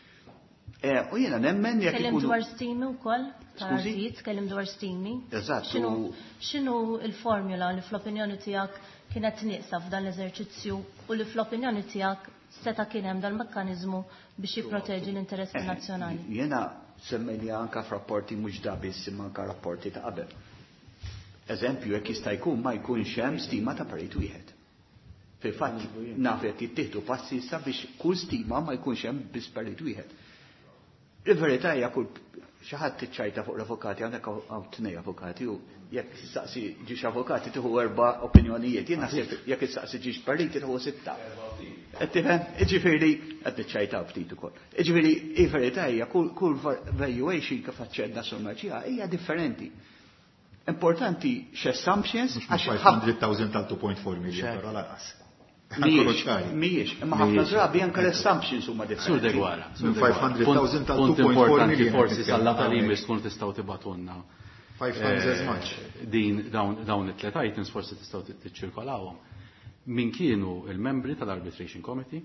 U jiena nemmen jekk ikunu dwar stimi wkoll tal-artijiet, tkellim dwar stimi. Eżatt. X'inhu l-formula li fl-opinjoni tiegħek kienet nieqsa f'dan l-eżerċizzju u li fl-opinjoni tiegħek seta' kien hemm dal-mekkaniżmu biex jipproteġi l-interessi nazzjonali. Jiena semmejni anke f'rapporti mhux da biss imma anke rapporti ta' qabel. Eżempju jekk jista' jkun ma jkunx hemm stima ta' parit wieħed. Fil-fatt naf qed jittieħdu passi issa biex kull stima ma jkunx hemm biss parit wieħed. Il-verità hija kull xi ħadd tiċċajta fuq l-avukati hawnhekk hawn tnej avukati u jekk tistaqsi ġiex avukati tieħu 4 opinjonijiet. Jien naħseb jekk tistaqsi ġiex pariti tieħu 6. Qed tifhem? Iġifieri qed tiċċajtaw ftit ukoll. Iġifieri il-verità hija kull valuation kif aċċedna sul-maċija hija differenti. Importanti x'assumptions għax 500,000 tal 2.4 million però laqas. Mhijiex, imma ħafna drabi anke l-assumptions huma differenti. Sur degwara. 500,000 tal 2.4 punt importanti forsi sal-lata li jmiss tkun tistgħu tibatunna. 5 times as much. Din dawn it-tlet items forsi tistgħu tiċċirkolawhom. Min kienu il-membri tal-Arbitration Committee?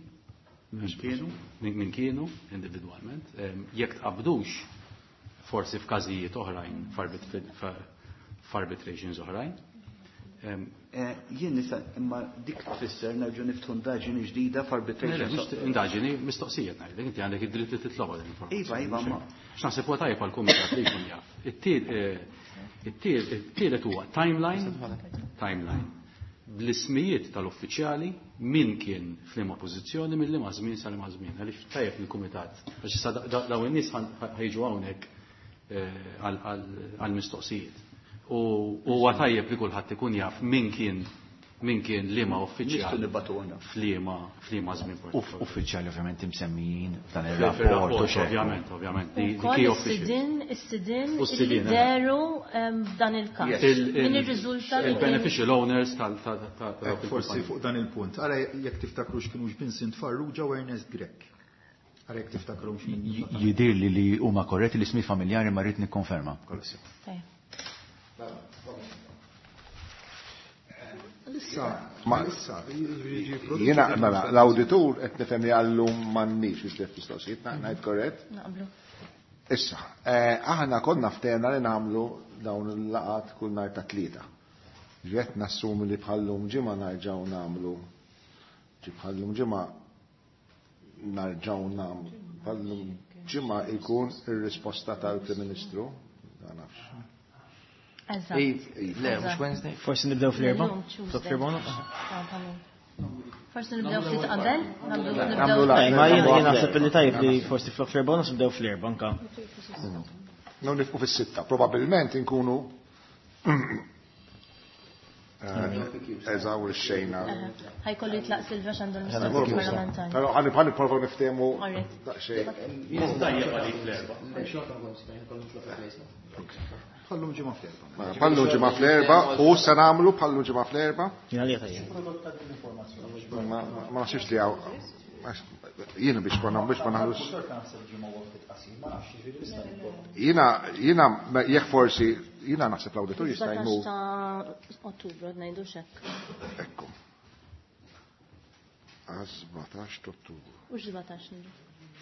Min kienu individwalment? Jekk tqabdux forsi f'każijiet oħrajn f'arbitrations oħrajn. Jien nisa imma dik tfisser nerġgħu niftħu ndaġini ġdida f'arbitration. Indaġini mistoqsijiet ngħidlek inti għandek id-dritt li titloba din informazzjoni. Iva, ma. X'naħseb huwa tajjeb għall-kumitat li jkun jaf. It-tielet huwa timeline bl-ismijiet tal-uffiċjali min kien f'liema pożizzjoni mill-liema żmien sa liema żmien. Għaliex tajjeb il-kumitat. Għax dawn in-nies ħejġu hawnhekk għall-mistoqsijiet. U għatajjeb li kulħadd ikun jaf min kien liema uffiċjali f'liema żmien. Uffiċjali ovvjament imsemmijin f'dan ir-rapport. Ovvjament. Is-sidin li deru f'dan il-każ. Min ir-riżulta il-beneficial owners tal forsi fuq dan il-punt. Ara jekk tiftakrux kienux Vincent Farrugia u Ernest Grek. Ara jekk tiftakrux jidir li huma korretti l-ismi familjari ma rrid nikkonferma. Jena, l-auditur qed nifhem li għallum m'għandniex biex mistoqsijiet, ngħid korrett? Naqblu. Issa, aħna konna ftehna li nagħmlu dawn il-laqat kull nhar ta' tlieta. Ġiet nassumi li bħallum ġimgħa narġgħu nagħmlu bħallum ġimgħa narġgħu nagħmlu bħallum ġimma ikun ir-risposta tal-Prim Ministru. Ma nafx. Le, mhux Wednesday. Forsi nibdew fl-erba'? Forsi nibdew ftit qabel? Ma jien naħseb li tajb li forsi fl-erba' nibdew fl-erba' anka. No nifqu fis-sitta. Probabilment inkunu eżaw il-xejna. Ħajkollu jitlaq Silva x'għandu l-mistoqsijiet parlamentari. Però ħani provaw niftehmu daqsxejn. Ħallum ġimgħa fl-erba'. Pallu ġimgħa fl-erba' u se nagħmlu pallu ġimgħa fl-erba'. Ma nasibx li hawn jiena biex ma naħlux. Jiena jekk forsi jiena naħseb l-awditur jista' jmur. Ottubru ngħidu hekk. Ekku. 17 Ottubru. U 17 niġu.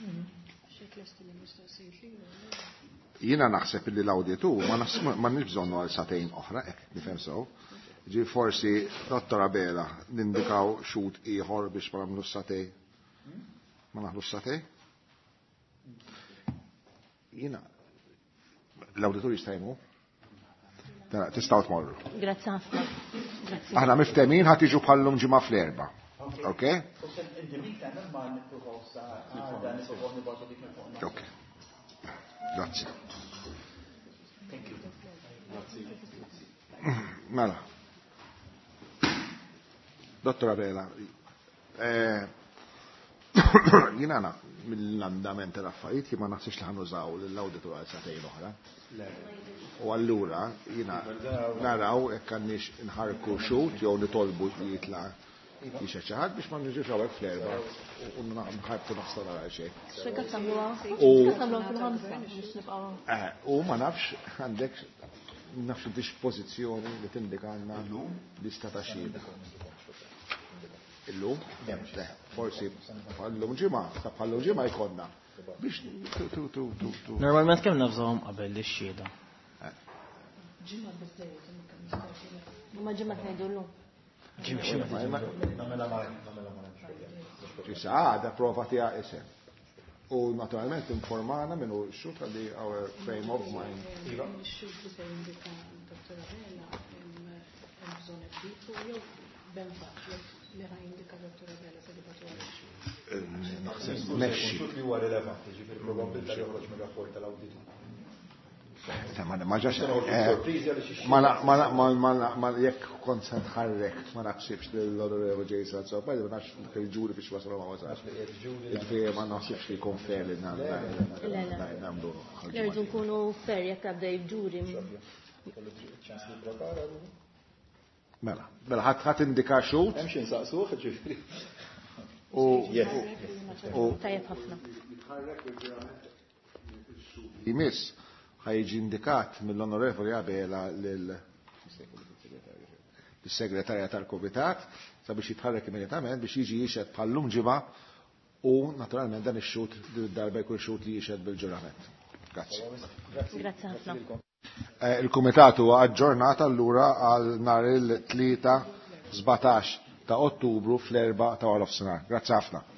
Jiena naħseb li l-awditur ma nix bżonnu għal satejn oħra, nifhem sew. Ġi forsi Dottor Abela nindikaw xut ieħor biex ma nagħmlux satej. Ma naħlux satej? Jiena l-awditur jista' jmur. Tistgħu tmorru. Grazzi ħafna. Aħna miftemin ħadd iġu bħallum ġimgħa fl-erba'. Okay? Okay. Grazie. Mela. Dottor Abela, jinana mill-andament tal-affarijiet ma naħsibx li ħanużaw l-awditur għal satejn oħra. U allura jina naraw hekk għandniex inħarku xut jew nitolbu li jitla' jixed xi ħadd biex ma niġux hawnhekk fl-erba' u nħarbtu nafsa nara xejn. U ma nafx għandek nafx intix pożizzjoni li tindikanna lista ta' xhieda. Illum? Forsi bħallum ġimgħa jkollna biex Normalment kemm nafżhom qabel ix-xhieda. Ma ġimgħa ngħidu llum. Għada prova tija isem. U naturalment informana minnu xut għalli our frame of mind. Nefxi. Ma jekk kont se nħarrek ma naħsibx li l-Onorevoli Jason so bħal ma nafx il-ġuri biex waslu ma wasax. Il-fieri ma naħsibx li jkun fair li nagħmlu. Irridu nkunu fair jekk għabda jġuri. Mela ħadd indika xut. Hemm xi nsaqsuh ġifieri. Tajjeb ħafna. Jmiss ħajġi indikat mill-Onorevoli Abela l-Segretarja tal-Komitat sabiex jitħarrek immedjatament biex jiġi jixed bħallum ġimgħa u naturalment dan ix-xut darba jkun xut li jixed bil-ġurament. Grazzi. Grazzi ħafna. Il-Kumitat huwa aġġornat allura għal nhar il-3 17 ta' Ottubru fl-4 ta' wara nofsinhar. Grazzi ħafna.